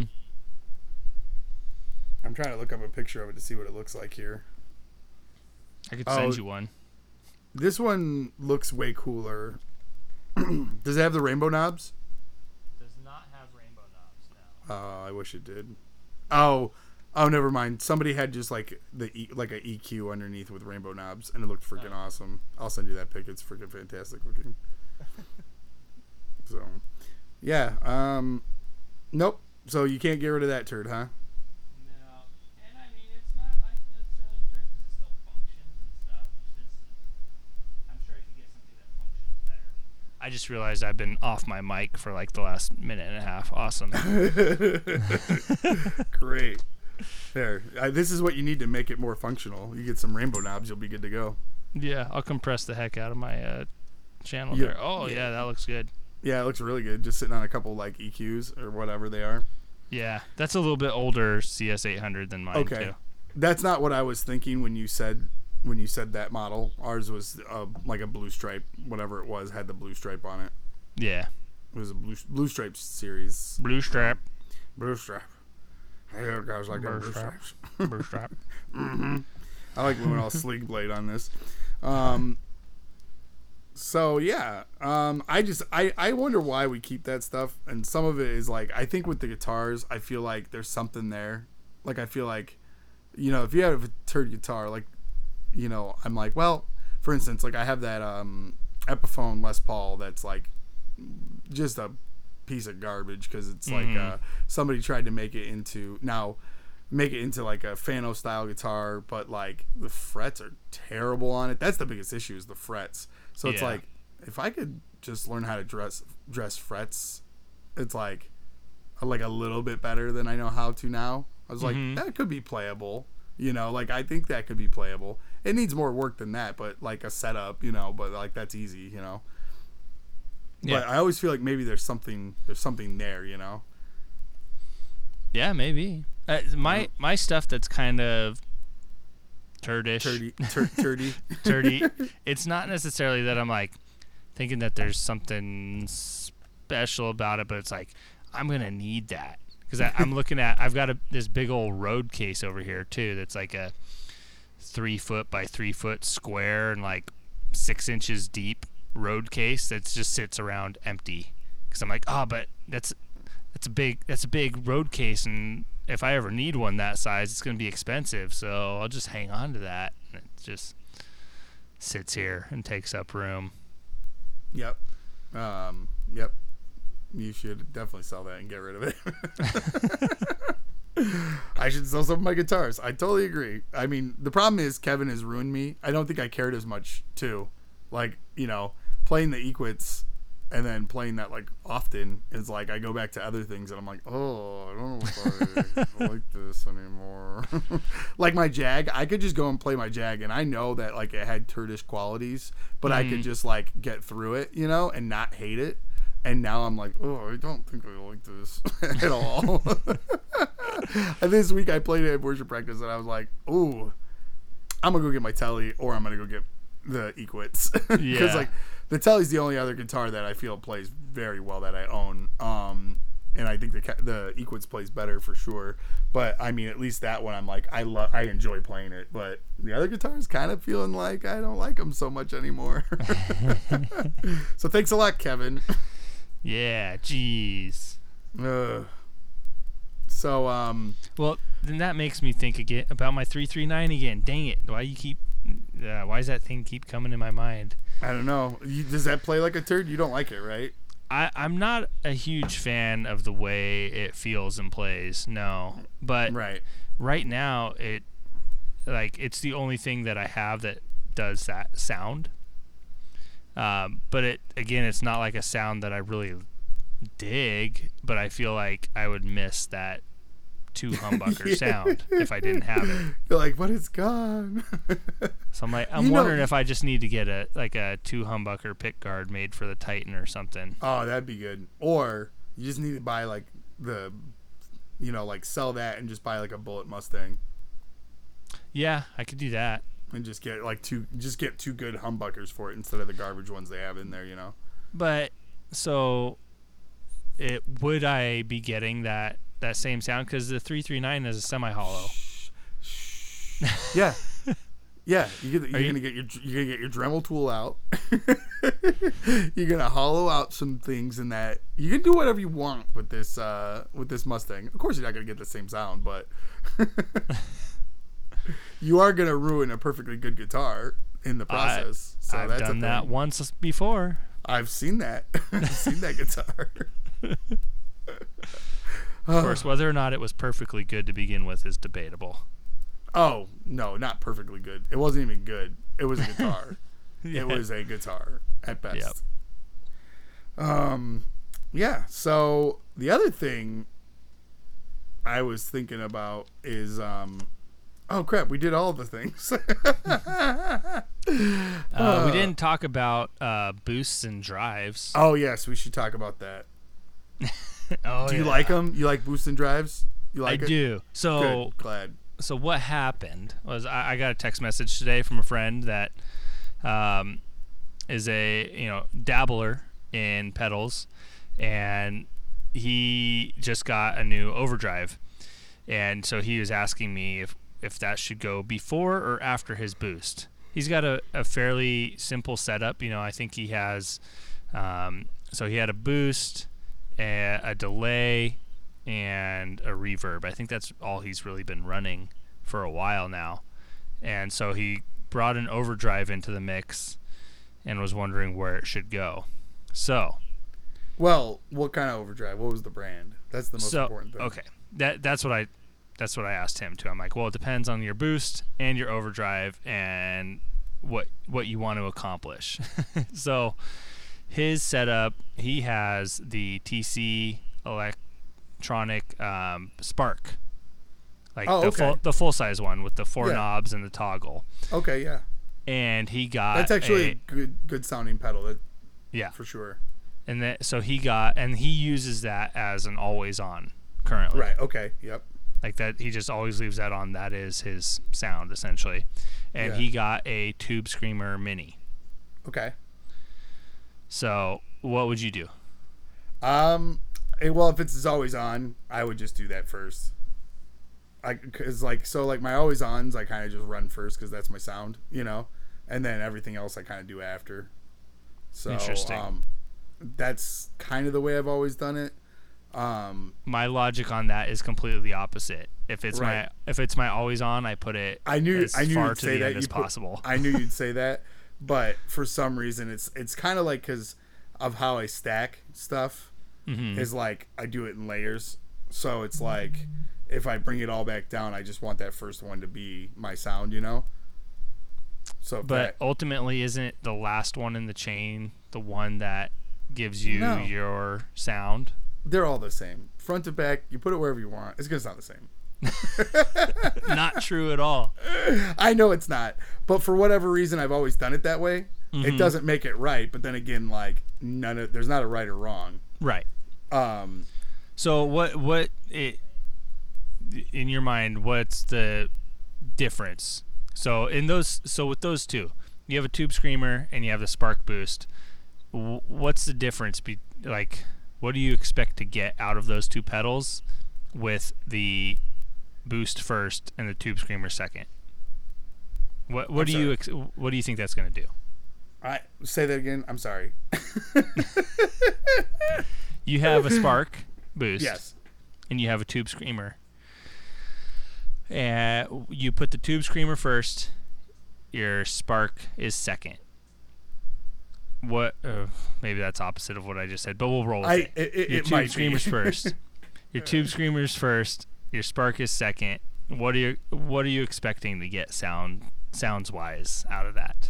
I'm trying to look up a picture of it to see what it looks like here. I could Oh. send you one. This one looks way cooler. Does it have the rainbow knobs? Does not have rainbow knobs now. Oh, I wish it did. Oh, oh, never mind. Somebody had just like the e, like a E Q underneath with rainbow knobs, and it looked freaking Oh. awesome. I'll send you that pic. It's freaking fantastic looking. So, yeah. Um, nope. So you can't get rid of that turd, huh? No, and I mean it's not like necessarily true because it still functions and stuff. It's just I'm sure I could get something that functions better. I just realized I've been off my mic for like the last minute and a half. Awesome. Great. There. Uh, this is what you need to make it more functional. You get some rainbow knobs, you'll be good to go. Yeah, I'll compress the heck out of my uh, channel Yeah. there. Oh yeah. Yeah. that looks good. Yeah, it looks really good. Just sitting on a couple like E Qs or whatever they are. Yeah, that's a little bit older C S eight hundred than mine Okay. too. That's not what I was thinking when you said when you said that model. Ours was uh, like a blue stripe, whatever it was, had the blue stripe on it. Yeah, It was a blue blue stripes series. blue strap, Blue stripe. I hear guys like that Blue blue stripe. stripes. blue strap. hmm I like moving all sleek blade on this. Um. So yeah, um, I just I, I wonder why we keep that stuff, and some of it is like I think with the guitars, I feel like there's something there. Like I feel like, you know, if you have a turd guitar, like, you know, I'm like, well, for instance, like I have that um, Epiphone Les Paul that's like just a piece of garbage because it's like Mhm. uh, somebody tried to make it into now. Make it into like a Fano style guitar, but like the frets are terrible on it. That's the biggest issue is the frets. So it's Yeah. like if I could just learn how to dress dress frets, it's like like a little bit better than I know how to now. I was like, Mhm. that could be playable. You know, like I think that could be playable. It needs more work than that, but like a setup, you know, but like that's easy, you know. Yeah. But I always feel like maybe there's something there's something there, you know. Yeah, maybe. Uh, my my stuff that's kind of turdish, Turdy, tur- turdy. turdy. It's not necessarily that I'm like thinking that there's something special about it, but it's like I'm gonna need that because I'm looking at I've got a this big old road case over here too. That's like a three foot by three foot square and like six inches deep road case that just sits around empty. Because I'm like, oh, but that's that's a big that's a big road case, and if I ever need one that size, it's gonna be expensive. So I'll just hang on to that. And it just sits here and takes up room. Yep. Um, yep. You should definitely sell that and get rid of it. I should sell some of my guitars. I totally agree. I mean, the problem is Kevin has ruined me. I don't think I cared as much, too. Like, you know, playing the Equits and then playing that, like, often is like I go back to other things and I'm like, oh, I don't know if I like this anymore. Like my Jag, I could just go and play my Jag and I know that, like, it had turdish qualities, but I could Mhm. just, like, get through it, you know, and not hate it. And now I'm like, oh, I don't think I like this at all. And this week I played it at worship practice, and I was like, ooh, I'm going to go get my telly, or I'm going to go get the Equitz. Because Yeah. like the Telly's the only other guitar that I feel plays very well that I own. Um, and I think the ca- the Equitz plays better for sure. But I mean, at least that one, I'm like, I love, I enjoy playing it. But the other guitars, kind of feeling like I don't like them so much anymore. So thanks a lot, Kevin. Yeah, jeez. Ugh. So um, Well, then that makes me think again about my three three nine again. Dang it! Why you keep? Uh, why does that thing keep coming in my mind? I don't know. You, does that play like a turd? You don't like it, right? I, I'm not a huge fan of the way it feels and plays. No, but Right. right now it like it's the only thing that I have that does that sound. Um, but it again, it's not like a sound that I really dig. But I feel like I would miss that two humbucker Yeah. sound if I didn't have it. You're like, but it's gone. So I'm like, I'm You know- wondering if I just need to get a like a two humbucker pick guard made for the Titan or something. Oh, that'd be good. Or you just need to buy like the, you know, like sell that and just buy like a Bullet Mustang Yeah, I could do that. and just get like two, just get two good humbuckers for it instead of the garbage ones they have in there. You know. But so, it would I be getting that that same sound because the three three nine is a semi hollow. Yeah. Yeah, you get, you're you- gonna get your you're gonna get your Dremel tool out. You're gonna hollow out some things in that. You can do whatever you want with this uh, with this Mustang. Of course, you're not gonna get the same sound, but you are gonna ruin a perfectly good guitar in the process. so I've that's a done that thing. once before. I've seen that. I've seen that guitar. Of course, whether or not it was perfectly good to begin with is debatable. Oh no, not perfectly good. It wasn't even good. It was a guitar. Yeah. It was a guitar at best. Yep. Um, yeah. So the other thing I was thinking about is, um, oh crap, we did all the things. Uh, Uh, we didn't talk about uh, boosts and drives. Oh yes, we should talk about that. Oh, Do you yeah. like them? You like boost and drives? You like I it? do. So Good. Glad. so what happened was I, I got a text message today from a friend that um, is a you know dabbler in pedals, and he just got a new overdrive, and so he was asking me if if that should go before or after his boost. He's got a, a fairly simple setup. You know, I think he has um, so he had a boost, a, a delay, and a reverb. I think that's all he's really been running for a while now. And so he brought an overdrive into the mix and was wondering where it should go. So, Well, what kind of overdrive? What was the brand? That's the most so important thing. okay. That that's what I that's what I asked him too. I'm like, "Well, it depends on your boost and your overdrive and what what you want to accomplish." So, his setup, he has the T C electronic um, Spark, like Oh, the okay. full the full size one with the four Yeah. knobs and the toggle. Okay, yeah. And he got That's actually a a, good good sounding pedal, that, yeah, for sure. and that so he got and he uses that as an always on currently. Right. Okay. Yep. Like that, he just always leaves that on. That is his sound essentially, and Yeah. he got a Tube Screamer Mini. Okay. So what would you do? Um. eh, Well, if it's always on, I would just do that first. I cause like so like my always ons, I kind of just run first because that's my sound, you know, and then everything else I kind of do after. So Interesting. um, that's kind of the way I've always done it. Um, My logic on that is completely the opposite. If it's Right. my if it's my always on, I put it I knew as I knew far you'd to say the that end as you put- possible. I knew you'd say that, but for some reason it's it's kind of like because of how I stack stuff. Mhm. Is like I do it in layers, so it's like if I bring it all back down, I just want that first one to be my sound, you know. So, if But that, ultimately, isn't the last one in the chain the one that gives you No. your sound? they're all the same, front to back. You put it wherever you want, it's gonna sound the same. Not true at all. I know it's not, but for whatever reason, I've always done it that way. It Mhm. doesn't make it right, but then again, like none of there's not a right or wrong. Right. Um, So what what it in your mind? What's the difference? So in those so with those two, you have a tube screamer and you have the spark boost. W- what's the difference? Be- like, what do you expect to get out of those two pedals with the boost first and the tube screamer second? What what I'm do sorry. you ex- what do you think that's going to do? I say that again. I'm sorry. You have a spark boost. Yes. And you have a tube screamer. And you put the tube screamer first. Your spark is second. What? Uh, maybe that's opposite of what I just said, but we'll roll with I, it. it, it Your it tube might screamers be. first. Your tube screamers first. Your spark is second. What are you What are you expecting to get sound sounds wise out of that?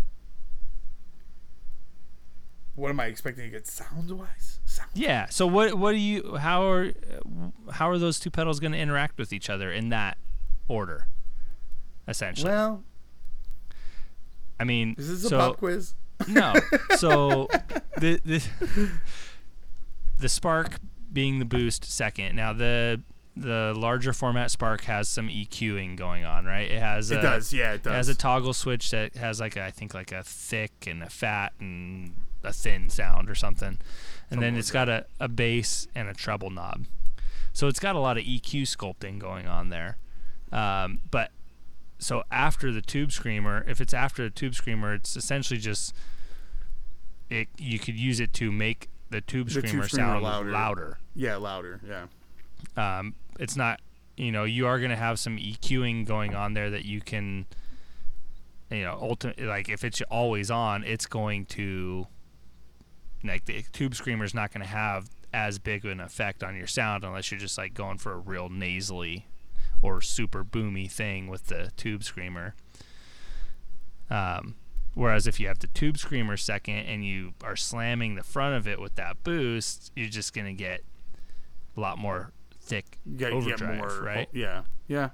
What am I expecting to get sound wise? Sound. Yeah. So what what do you how are how are those two pedals going to interact with each other in that order? Essentially. Well, I mean, is this a so, pop quiz? No. So the the the Spark being the boost second. Now the the larger format Spark has some EQing going on, right? It has It a, does, yeah, it does. It has a toggle switch that has like a, I think like a thick and a fat and a thin sound or something. And Something then like it's got a, a bass and a treble knob. So it's got a lot of E Q sculpting going on there. Um, but so after the Tube Screamer, if it's after the Tube Screamer, it's essentially just it. You could use it to make the Tube The Screamer, Tube Screamer sound louder. louder. Yeah, louder, yeah. Um, it's not, you know, you are going to have some EQing going on there that you can, you know, ultimately, like if it's always on, it's going to, like the Tube Screamer is not going to have as big of an effect on your sound unless you're just like going for a real nasally or super boomy thing with the Tube Screamer. Um, whereas if you have the Tube Screamer second and you are slamming the front of it with that boost, you're just going to get a lot more thick You get, overdrive, get more, right? Yeah, yeah.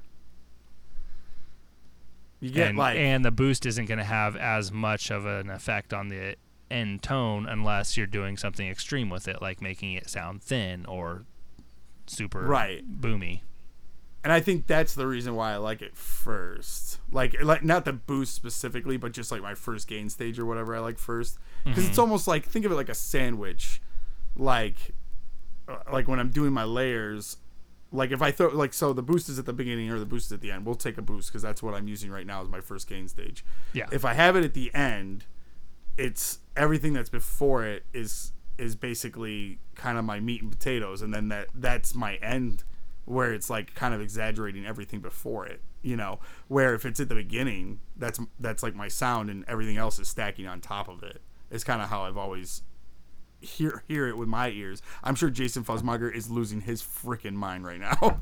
You get and, like, and the boost isn't going to have as much of an effect on the end tone unless you're doing something extreme with it, like making it sound thin or super right. boomy. And I think that's the reason why I like it first. Like, like not the boost specifically, but just like my first gain stage or whatever I like first. Because Mhm. it's almost like, think of it like a sandwich. Like, uh, like when I'm doing my layers, like if I throw, like, so the boost is at the beginning or the boost is at the end. We'll take a boost because that's what I'm using right now as my first gain stage. Yeah. If I have it at the end, it's everything that's before it is is basically kind of my meat and potatoes, and then that that's my end, where it's like kind of exaggerating everything before it, you know, where if it's at the beginning, that's that's like my sound and everything else is stacking on top of it. It's kind of how I've always hear hear it with my ears. I'm sure Jason Fuzzmonger is losing his freaking mind right now.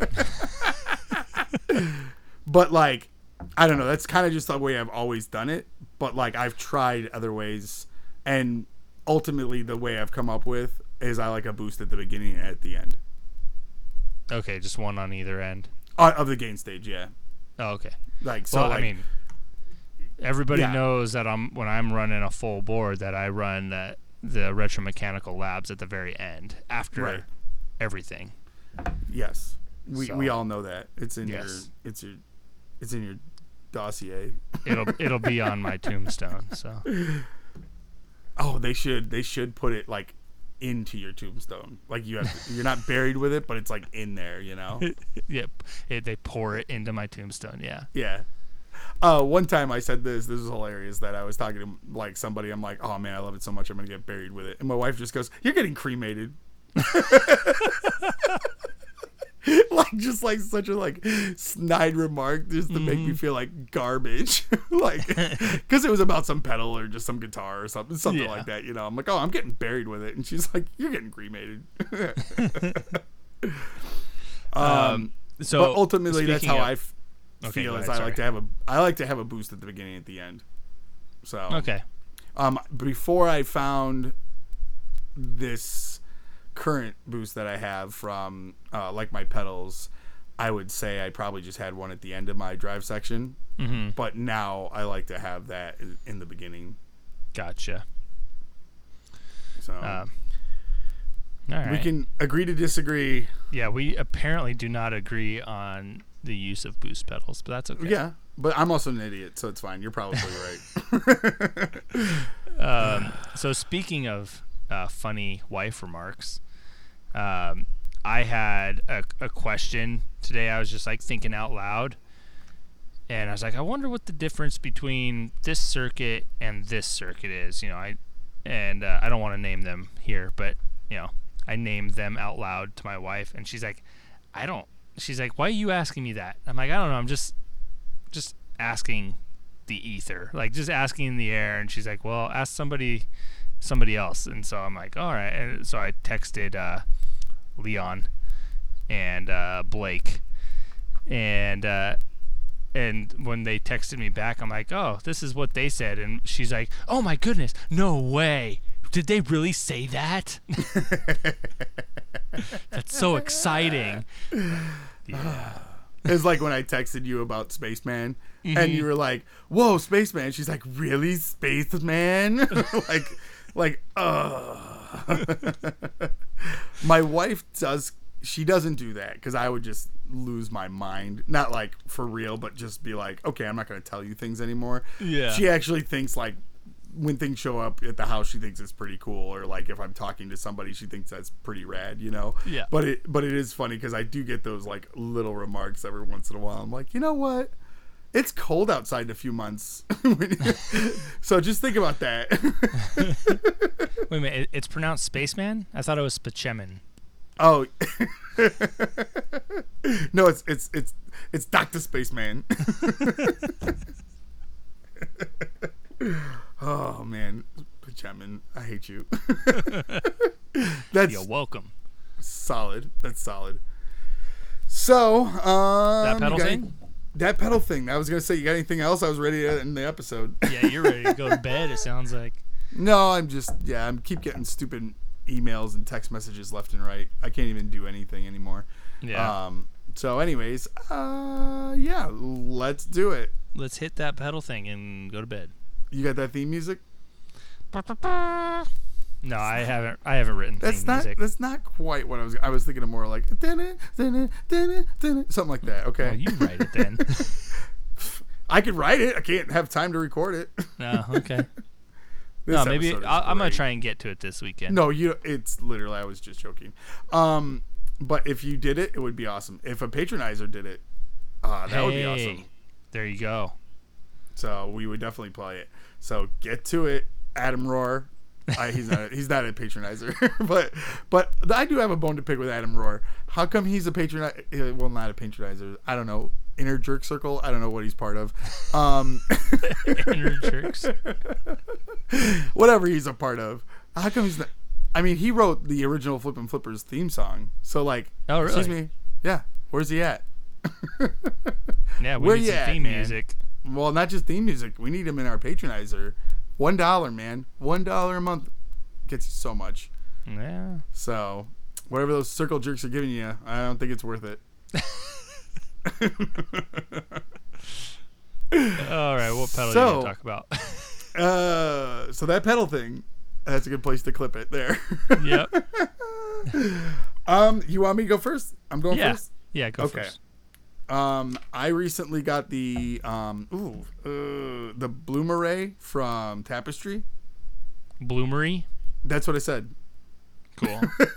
But like, I don't know, that's kind of just the way I've always done it, but like I've tried other ways, and ultimately the way I've come up with is I like a boost at the beginning and at the end. Okay, just one on either end. Uh, of the gain stage, yeah. Oh, okay. Like, so well, like, I mean, everybody Yeah. knows that I'm when I'm running a full board that I run the, the Retromechanical Labs at the very end after Right. everything. yes, we So- we all know that it's in Yes. your it's your it's in your dossier. It'll it'll be on my tombstone. So Oh, they should they should put it like into your tombstone. Like you have to, you're not buried with it, but it's like in there, you know. yep, it, they pour it into my tombstone. Yeah. Yeah. Uh, one time I said this. This is hilarious. That I was talking to like somebody. I'm like, oh man, I love it so much. I'm gonna get buried with it. And my wife just goes, "You're getting cremated." Like just like such a like snide remark just to make me feel like garbage. Like because it was about some pedal or just some guitar or something something Yeah. like that. You know, I'm like, oh, I'm getting buried with it, and she's like, you're getting cremated. um, So but ultimately, that's speaking how of- I f- Okay, feel. go Is ahead, I like to sorry. have a I like to have a boost at the beginning and at the end. So Okay. um, before I found this current boost that I have from uh, like my pedals, I would say I probably just had one at the end of my drive section. Mm-hmm. But now I like to have that in, in the beginning. Gotcha. So Um, all right. we can agree to disagree. Yeah, we apparently do not agree on the use of boost pedals, but that's okay. Yeah, But I'm also an idiot, so it's fine. You're probably right. Um, so speaking of uh, funny wife remarks, um, I had a, a question today. I was just like thinking out loud, and I was like, I wonder what the difference between this circuit and this circuit is. You know, I and uh, I don't want to name them here, but you know, I named them out loud to my wife, and she's like, I don't. She's like, why are you asking me that? I'm like, I don't know. I'm just just asking the ether, like just asking in the air. And she's like, well, ask somebody somebody else. And so I'm like, all right. And so I texted uh Leon and uh Blake, and uh and when they texted me back, I'm like, oh, this is what they said. And she's like, oh my goodness, no way, did they really say that? That's so exciting. Yeah. It's like when I texted you about Spaceman, Mm-hmm. and you were like, "Whoa, Spaceman!" She's like, "Really, Spaceman?" like, like, uh. My wife does. She doesn't do that because I would just lose my mind. Not like for real, but just be like, "Okay, I'm not going to tell you things anymore." Yeah. She actually thinks like when things show up at the house, she thinks it's pretty cool, or like if I'm talking to somebody, she thinks that's pretty rad, you know. Yeah. But it, but it is funny because I do get those like little remarks every once in a while. I'm like, you know what? It's cold outside in a few months, so just think about that. Wait a minute, it's pronounced Spaceman? I thought it was Spaceman. Oh, no, it's it's it's it's Doctor Spaceman. Oh man, Pachemin, I hate you. That's You're welcome. solid. That's solid. So, um, That pedal you got thing? any- that pedal thing. I was gonna say, you got anything else? I was ready to end the episode. Yeah, you're ready to go to bed, it sounds like. No, I'm just yeah. I'm keep getting stupid emails and text messages left and right. I can't even do anything anymore. Yeah. Um. So, anyways, uh, yeah, let's do it. Let's hit that pedal thing and go to bed. You got that theme music? No, I haven't. I haven't written That's theme not. music. That's not quite what I was. I was thinking of more like something like that. Okay. Well, you write it then. I could write it. I can't have time to record it. No, okay. This No, maybe episode is I'll, I'm gonna great. try and get to it this weekend. No, you. It's literally. I was just joking. Um, but if you did it, it would be awesome. If a patronizer did it, uh, that hey, would be awesome. There you go. So we would definitely play it. So get to it, Adam Rohr. I, he's not. He's not a patronizer, but but I do have a bone to pick with Adam Rohr. How come he's a patronizer? Well, not a patronizer. I don't know. Inner Jerk Circle. I don't know what he's part of. Um, Inner jerks. whatever he's a part of. How come he's not? I mean, he wrote the original Flippin' Flippers theme song. So like, Oh, really? excuse me. Yeah. Where's he at? Yeah, we Where need you some at, theme man? music. Well, not just theme music. We need him in our patronizer. One dollar, man. One dollar a month gets you so much. Yeah. So, whatever those circle jerks are giving you, I don't think it's worth it. All right, what pedal So- are you gonna talk about? Uh, so that pedal thing, that's a good place to clip it there. Yep. um, you want me to go first? I'm going Yeah. first. Yeah, go Okay. first. Um, I recently got the um, ooh, uh, the Bloomeray from Tapestry. Bloomery. That's what I said. Cool.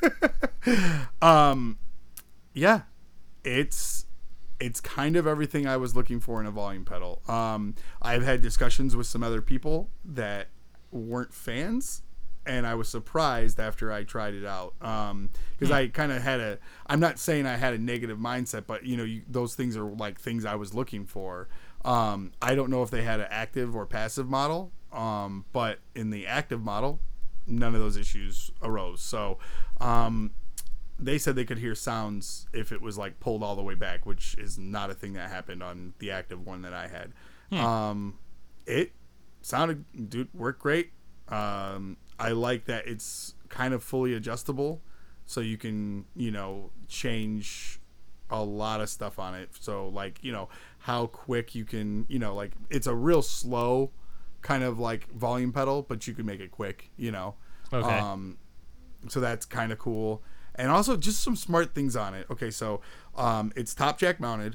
Um, yeah, it's it's kind of everything I was looking for in a volume pedal. Um, I've had discussions with some other people that weren't fans, and I was surprised after I tried it out. Um, because I kind of had a, I'm not saying I had a negative mindset, but you know, you, those things are like things I was looking for. Um, I don't know if they had an active or passive model. Um, but in the active model, none of those issues arose. So, um, they said they could hear sounds if it was like pulled all the way back, which is not a thing that happened on the active one that I had. Hmm. Um, it sounded, dude, worked great. Um, I like that it's kind of fully adjustable, so you can, you know, change a lot of stuff on it. So like, you know, how quick you can, you know, like it's a real slow kind of like volume pedal, but you can make it quick, you know. Okay. Um, so that's kind of cool. And also just some smart things on it. Okay, so um, it's top jack mounted.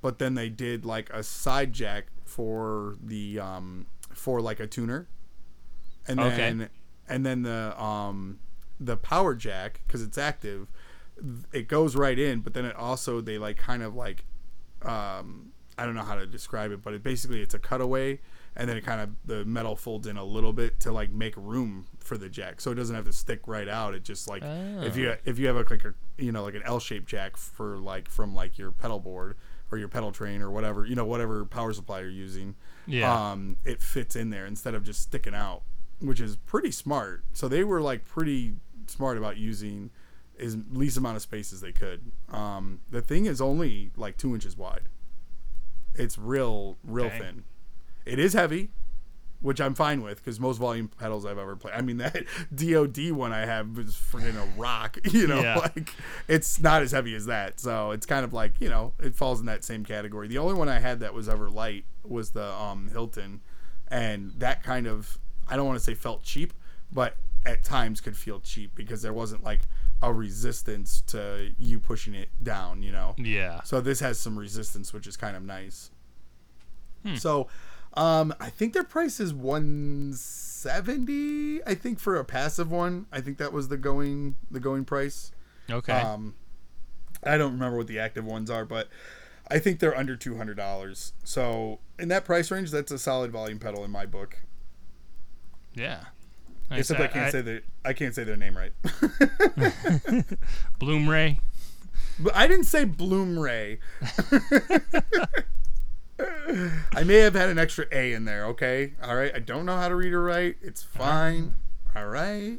but then they did like a side jack for the um for like a tuner, and then Okay. and then the um the power jack, because it's active, it goes right in, but then it also they like kind of like um I don't know how to describe it, but it basically it's a cutaway, and then it kind of the metal folds in a little bit to like make room for the jack, so it doesn't have to stick right out. It just like Oh. if you if you have a, like a you know like an L-shaped jack for like from like your pedal board or your pedal train or whatever, you know whatever power supply you're using, Yeah. um it fits in there instead of just sticking out, which is pretty smart. So they were like pretty smart about using as least amount of space as they could. Um, the thing is only like two inches wide. It's real, real Dang. thin. It is heavy, which I'm fine with because most volume pedals I've ever played. I mean, that D O D one I have is freaking a rock. You know, Yeah. like it's not as heavy as that. So it's kind of like, you know, it falls in that same category. The only one I had that was ever light was the um, Hilton, and that kind of, I don't want to say felt cheap, but at times could feel cheap because there wasn't like a resistance to you pushing it down, you know. Yeah. So this has some resistance, which is kind of nice. Hmm. So um, I think their price is one seventy. I think for a passive one, I think that was the going the going price. Okay. Um, I don't remember what the active ones are, but I think they're under two hundred dollars. So in that price range, that's a solid volume pedal in my book. yeah. Except I, I, can't say their I can't say their name right. Bloom Ray. But I didn't say Bloom Ray. I may have had an extra A in there, okay? All right. I don't know how to read or write. It's fine. All right.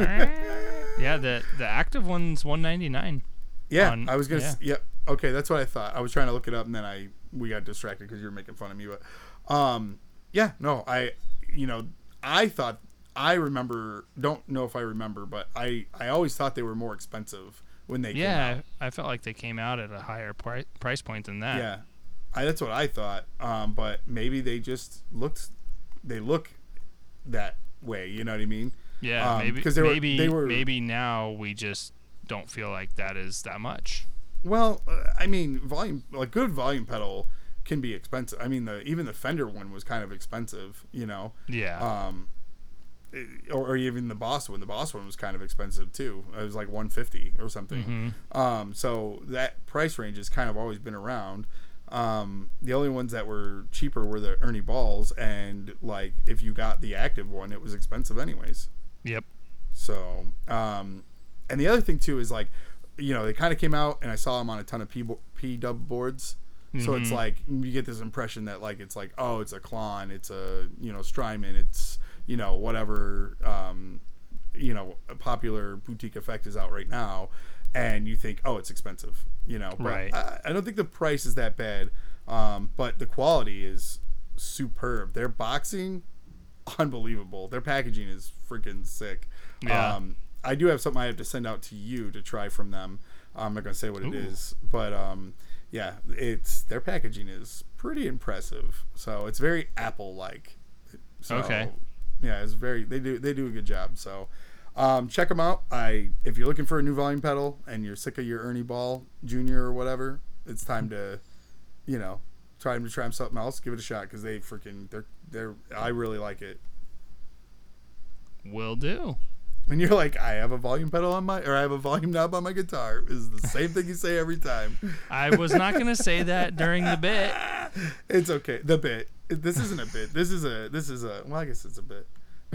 Yeah, the the active one's one ninety-nine. Yeah, On- I was going to yeah. s Yep. Okay, that's what I thought. I was trying to look it up and then I we got distracted cuz you were making fun of me, but um yeah, no, I you know, I thought I remember don't know if I remember, but I I always thought they were more expensive when they came out. Yeah, I, I felt like they came out at a higher pri- price point than that. Yeah, I, that's what I thought. Um, but maybe they just looked, they look that way. You know what I mean? Yeah, Um, maybe 'cause they were- maybe they were- maybe now we just don't feel like that is that much. Well, uh, I mean, volume like good volume pedal can be expensive. I mean, the even the Fender one was kind of expensive. You know, Yeah. um, it- or, or even the Boss one. The Boss one was kind of expensive too. It was like one fifty or something. Mhm. Um, so that price range has kind of always been around. Um, the only ones that were cheaper were the Ernie Balls, and like if you got the active one, it was expensive anyways. Yep. So, um, and the other thing too is like, you know, they kind of came out, and I saw them on a ton of P P dub boards. So it's Mhm. like you get this impression that like it's like, oh, it's a Klon, it's a you know Strymon, it's you know whatever um, you know a popular boutique effect is out right now, and you think, oh, it's expensive, you know. But Right. I, I don't think the price is that bad, um, but the quality is superb. Their boxing, unbelievable. Their packaging is freaking sick. Yeah. Um, I do have something I have to send out to you to try from them. I'm not gonna say what it Ooh. is, but um, yeah, it's their packaging is pretty impressive. So it's very Apple-like. So, Okay. Yeah, it's very they do they do a good job. So um, check them out. I if you're looking for a new volume pedal and you're sick of your Ernie Ball Junior or whatever, it's time to, you know, try to try something else. Give it a shot because they freaking they're they're I really like it. Will do. And you're like, I have a volume pedal on my, or I have a volume knob on my guitar. Is the same thing you say every time. I was not going to say that during the bit. It's okay. The bit. This isn't a bit. This is a. This is a. Well, I guess it's a bit.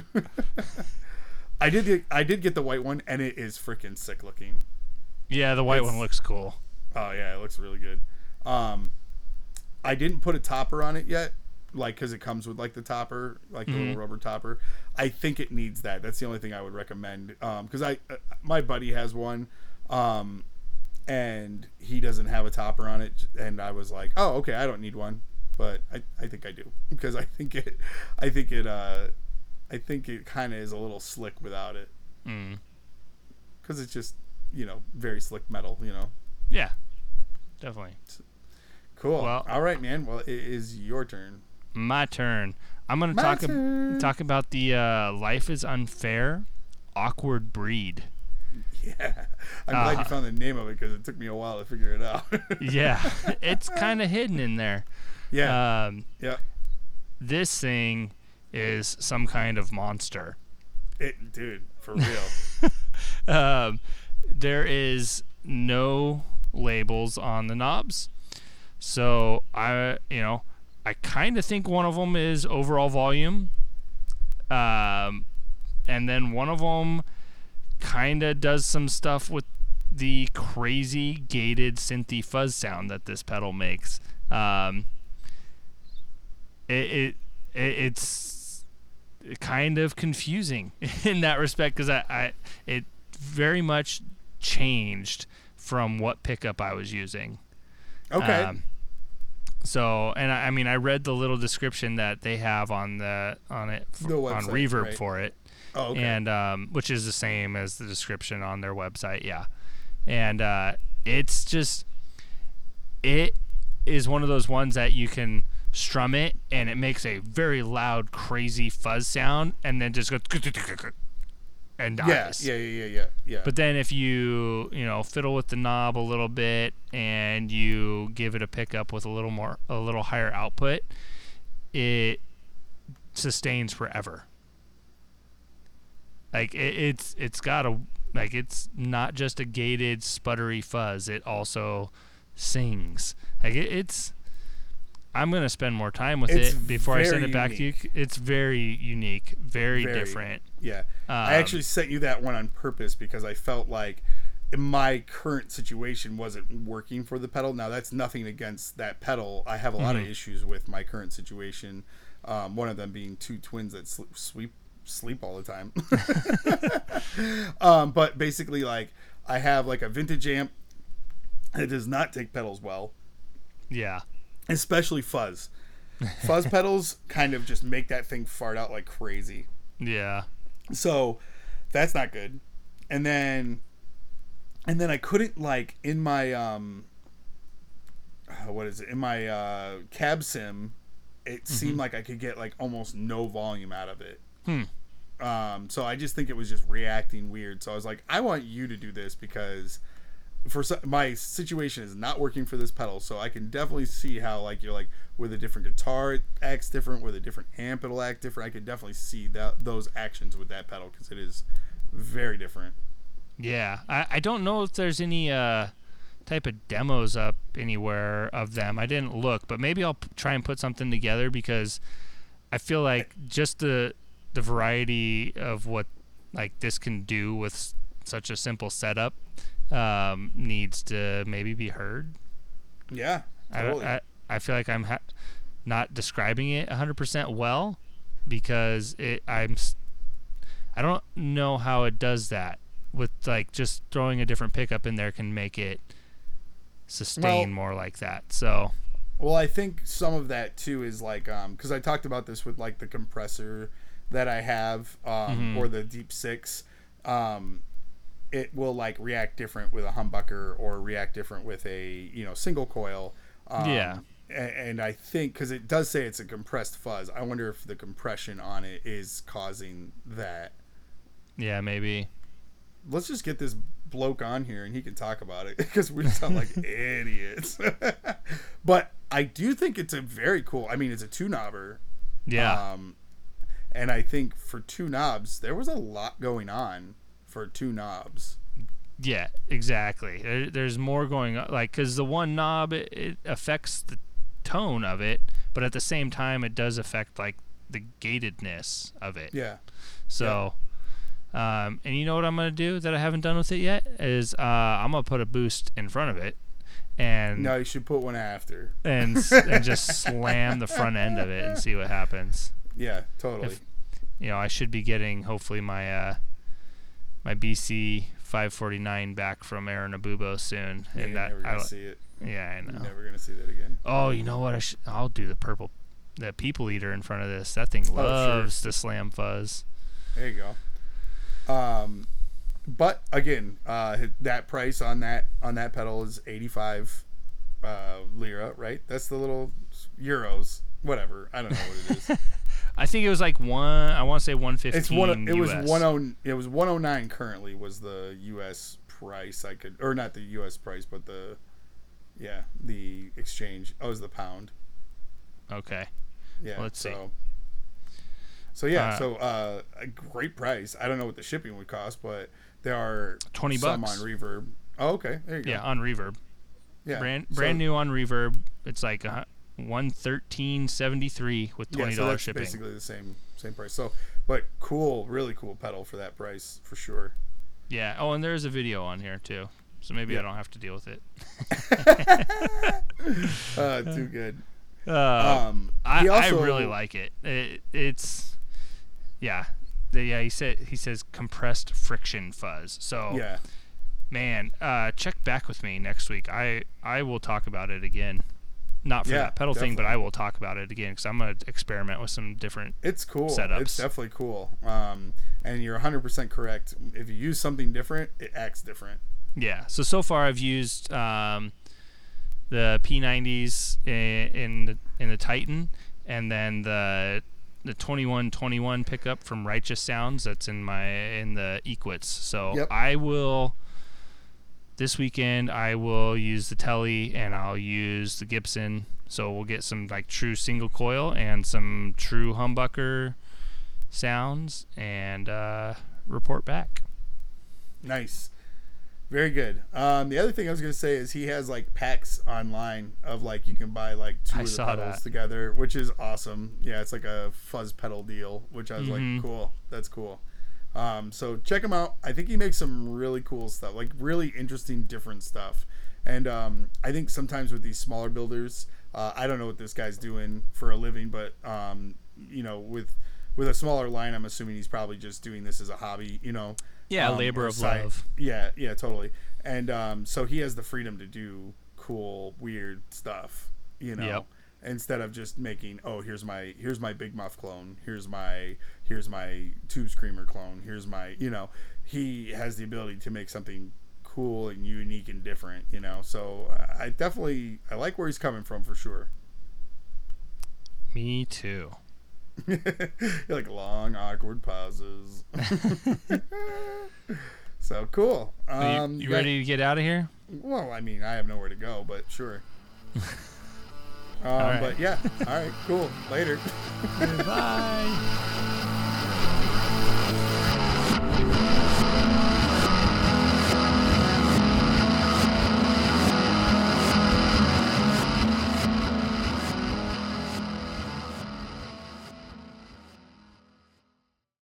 I did. Get, I did get the white one, and it is freaking sick looking. Yeah, the white It's- one looks cool. Oh yeah, it looks really good. Um, I didn't put a topper on it yet, like because it comes with like the topper, like the Mhm. little rubber topper. I think it needs that. That's the only thing I would recommend. Um, because I, uh, my buddy has one, um, and he doesn't have a topper on it, and I was like, oh okay, I don't need one, but I, I think I do because I think it, I think it, uh, I think it kind of is a little slick without it Mm. because it's just you know very slick metal, you know. Yeah, definitely. Cool. Well- All right, man. Well, it is your turn. My turn. I'm going to My talk ab- turn. talk about the uh, Life is Unfair Awkward Breed. Yeah. I'm glad Uh, you found the name of it because it took me a while to figure it out. Yeah, it's kind of hidden in there. Yeah. Um, yeah. this thing is some kind of monster. It, dude, for real. Um, there is no labels on the knobs, so I, you know, I kind of think one of them is overall volume, um, and then one of them kind of does some stuff with the crazy gated synthy fuzz sound that this pedal makes. Um, it, it, it it's kind of confusing in that respect because I, I it very much changed from what pickup I was using. Okay. Um, so, and I, I mean, I read the little description that they have on the on it f- The on website, Reverb right. for it, oh, okay. and um, which is the same as the description on their website. Yeah, and uh, it's just it is one of those ones that you can strum it and it makes a very loud, crazy fuzz sound, and then just goes and dies. yeah, yeah, yeah, yeah, yeah, yeah. But then if you, you know, fiddle with the knob a little bit and you give it a pickup with a little more, a little higher output, it sustains forever. Like it, it's, it's got a, like it's not just a gated sputtery fuzz. It also sings. Like it, it's, I'm going to spend more time with It's it before I send very it back unique. to you. It's very unique, very, Very. different. Yeah. Um, I actually sent you that one on purpose because I felt like my current situation wasn't working for the pedal. Now, that's nothing against that pedal. I have a lot of Mhm. issues with my current situation. Um, one of them being two twins that sleep sleep, sleep all the time. um, but basically, like, I have like a vintage amp that does not take pedals well, yeah. especially fuzz. Fuzz pedals kind of just make that thing fart out like crazy. Yeah. So that's not good. And then and then I couldn't like in my um uh, what is it? In my uh cab sim, it Mm-hmm. seemed like I could get like almost no volume out of it. Hmm. Um so I just think it was just reacting weird. So I was like, I want you to do this because for so, my situation is not working for this pedal, so I can definitely see how like you're like with a different guitar it acts different, with a different amp it'll act different. I could definitely see that those actions with that pedal because it is very different. Yeah, I, I don't know if there's any uh, type of demos up anywhere of them. I didn't look, but maybe I'll p- try and put something together because I feel like just the the variety of what like this can do with s- such a simple setup um, needs to maybe be heard. Yeah, I don't- totally. I, I feel like I'm ha- not describing it one hundred percent well because it I'm s- I don't know how it does that with like just throwing a different pickup in there can make it sustain Well- more like that. So Well, I think some of that too is like um because I talked about this with like the compressor that I have um Mhm. or the Deep Six, um it will like react different with a humbucker or react different with a you know single coil. Um, Yeah. a- And I think because it does say it's a compressed fuzz, I wonder if the compression on it is causing that. yeah, maybe. Let's just get this bloke on here and he can talk about it because we sound like idiots. But I do think it's a very cool. I mean, it's a two knobber. Yeah. Um, and I think for two knobs, there was a lot going on for two knobs. Yeah, exactly. There, there's more going on, like, because the one knob, it, it affects the tone of it, but at the same time, it does affect, like, the gatedness of it. Yeah. So, um, and you know what I'm going to do that I haven't done with it yet? Is uh, I'm going to put a boost in front of it and No, you should put one after. and, s- and just slam the front end of it and see what happens. Yeah, totally. If- You know, I should be getting, hopefully, my uh, my B C five forty-nine back from Aaron Abubo soon. Yeah, and you're that never I, gonna see it. yeah, I You're know. never gonna see that again. Oh, you know what? I should. I'll do the purple, the people eater in front of this. That thing sure. loves to slam fuzz. There you go. Um, but again, uh, that price on that on that pedal is eighty-five uh, lira, right? That's the little euros, whatever. I don't know what it is. I think it was like one. I want to say one fifteen. It's one. It was U S. one oh. It was one oh nine currently was the U S price I could, or not the U S price, but the, yeah, the exchange. Oh, it was the pound. Okay. Yeah. Well, let's so, see. So yeah, Uh, so uh, a great price. I don't know what the shipping would cost, but there are twenty some bucks on Reverb. Oh, okay. There you go. Yeah, on Reverb. Yeah. Brand So- brand new on Reverb. It's like a one thirteen seventy three with twenty yeah, so dollars that's shipping. basically the same same price. So, but cool, really cool pedal for that price for sure. Yeah. Oh, and there's a video on here too, so maybe Yeah. I don't have to deal with it. Uh, too good. Uh, Um, I, he also, I really like it. it. It's yeah, the, yeah. He said he says compressed friction fuzz. So Yeah. man, uh, check back with me next week. I I will talk about it again. Not for Yeah, that pedal thing, but definitely. I will talk about it again because I'm gonna experiment with some different. It's cool. setups. It's definitely cool. Um, and you're one hundred percent correct. If you use something different, it acts different. Yeah. So so far I've used um, the P nineties in, in the in the Titan, and then the the twenty-one twenty-one pickup from Righteous Sounds that's in my in the Equits. So Yep. I will this weekend I will use the Telly and I'll use the Gibson. So we'll get some like true single coil and some true humbucker sounds and uh, report back. Nice. Very good. Um, the other thing I was going to say is he has like packs online of like you can buy like two I of the saw pedals that. together, which is awesome. Yeah, it's like a fuzz pedal deal, which I was Mhm. like, cool. That's cool. Um, so check him out. I think he makes some really cool stuff, like really interesting, different stuff. And um, I think sometimes with these smaller builders, uh, I don't know what this guy's doing for a living, but um, you know, with with a smaller line, I'm assuming he's probably just doing this as a hobby. You know. Yeah, um, labor or of side- love. Yeah, yeah, totally. And um, so he has the freedom to do cool, weird stuff, you know, Yep. instead of just making, oh, here's my here's my Big Muff clone, here's my here's my Tube Screamer clone, here's my, you know, he has the ability to make something cool and unique and different, you know. So I definitely I like where he's coming from for sure. Me too. Like long, awkward pauses. So cool. Um, Are you, you got- ready to get out of here? Well, I mean, I have nowhere to go, but sure. Um, right. But yeah, all right, cool. Later. Bye.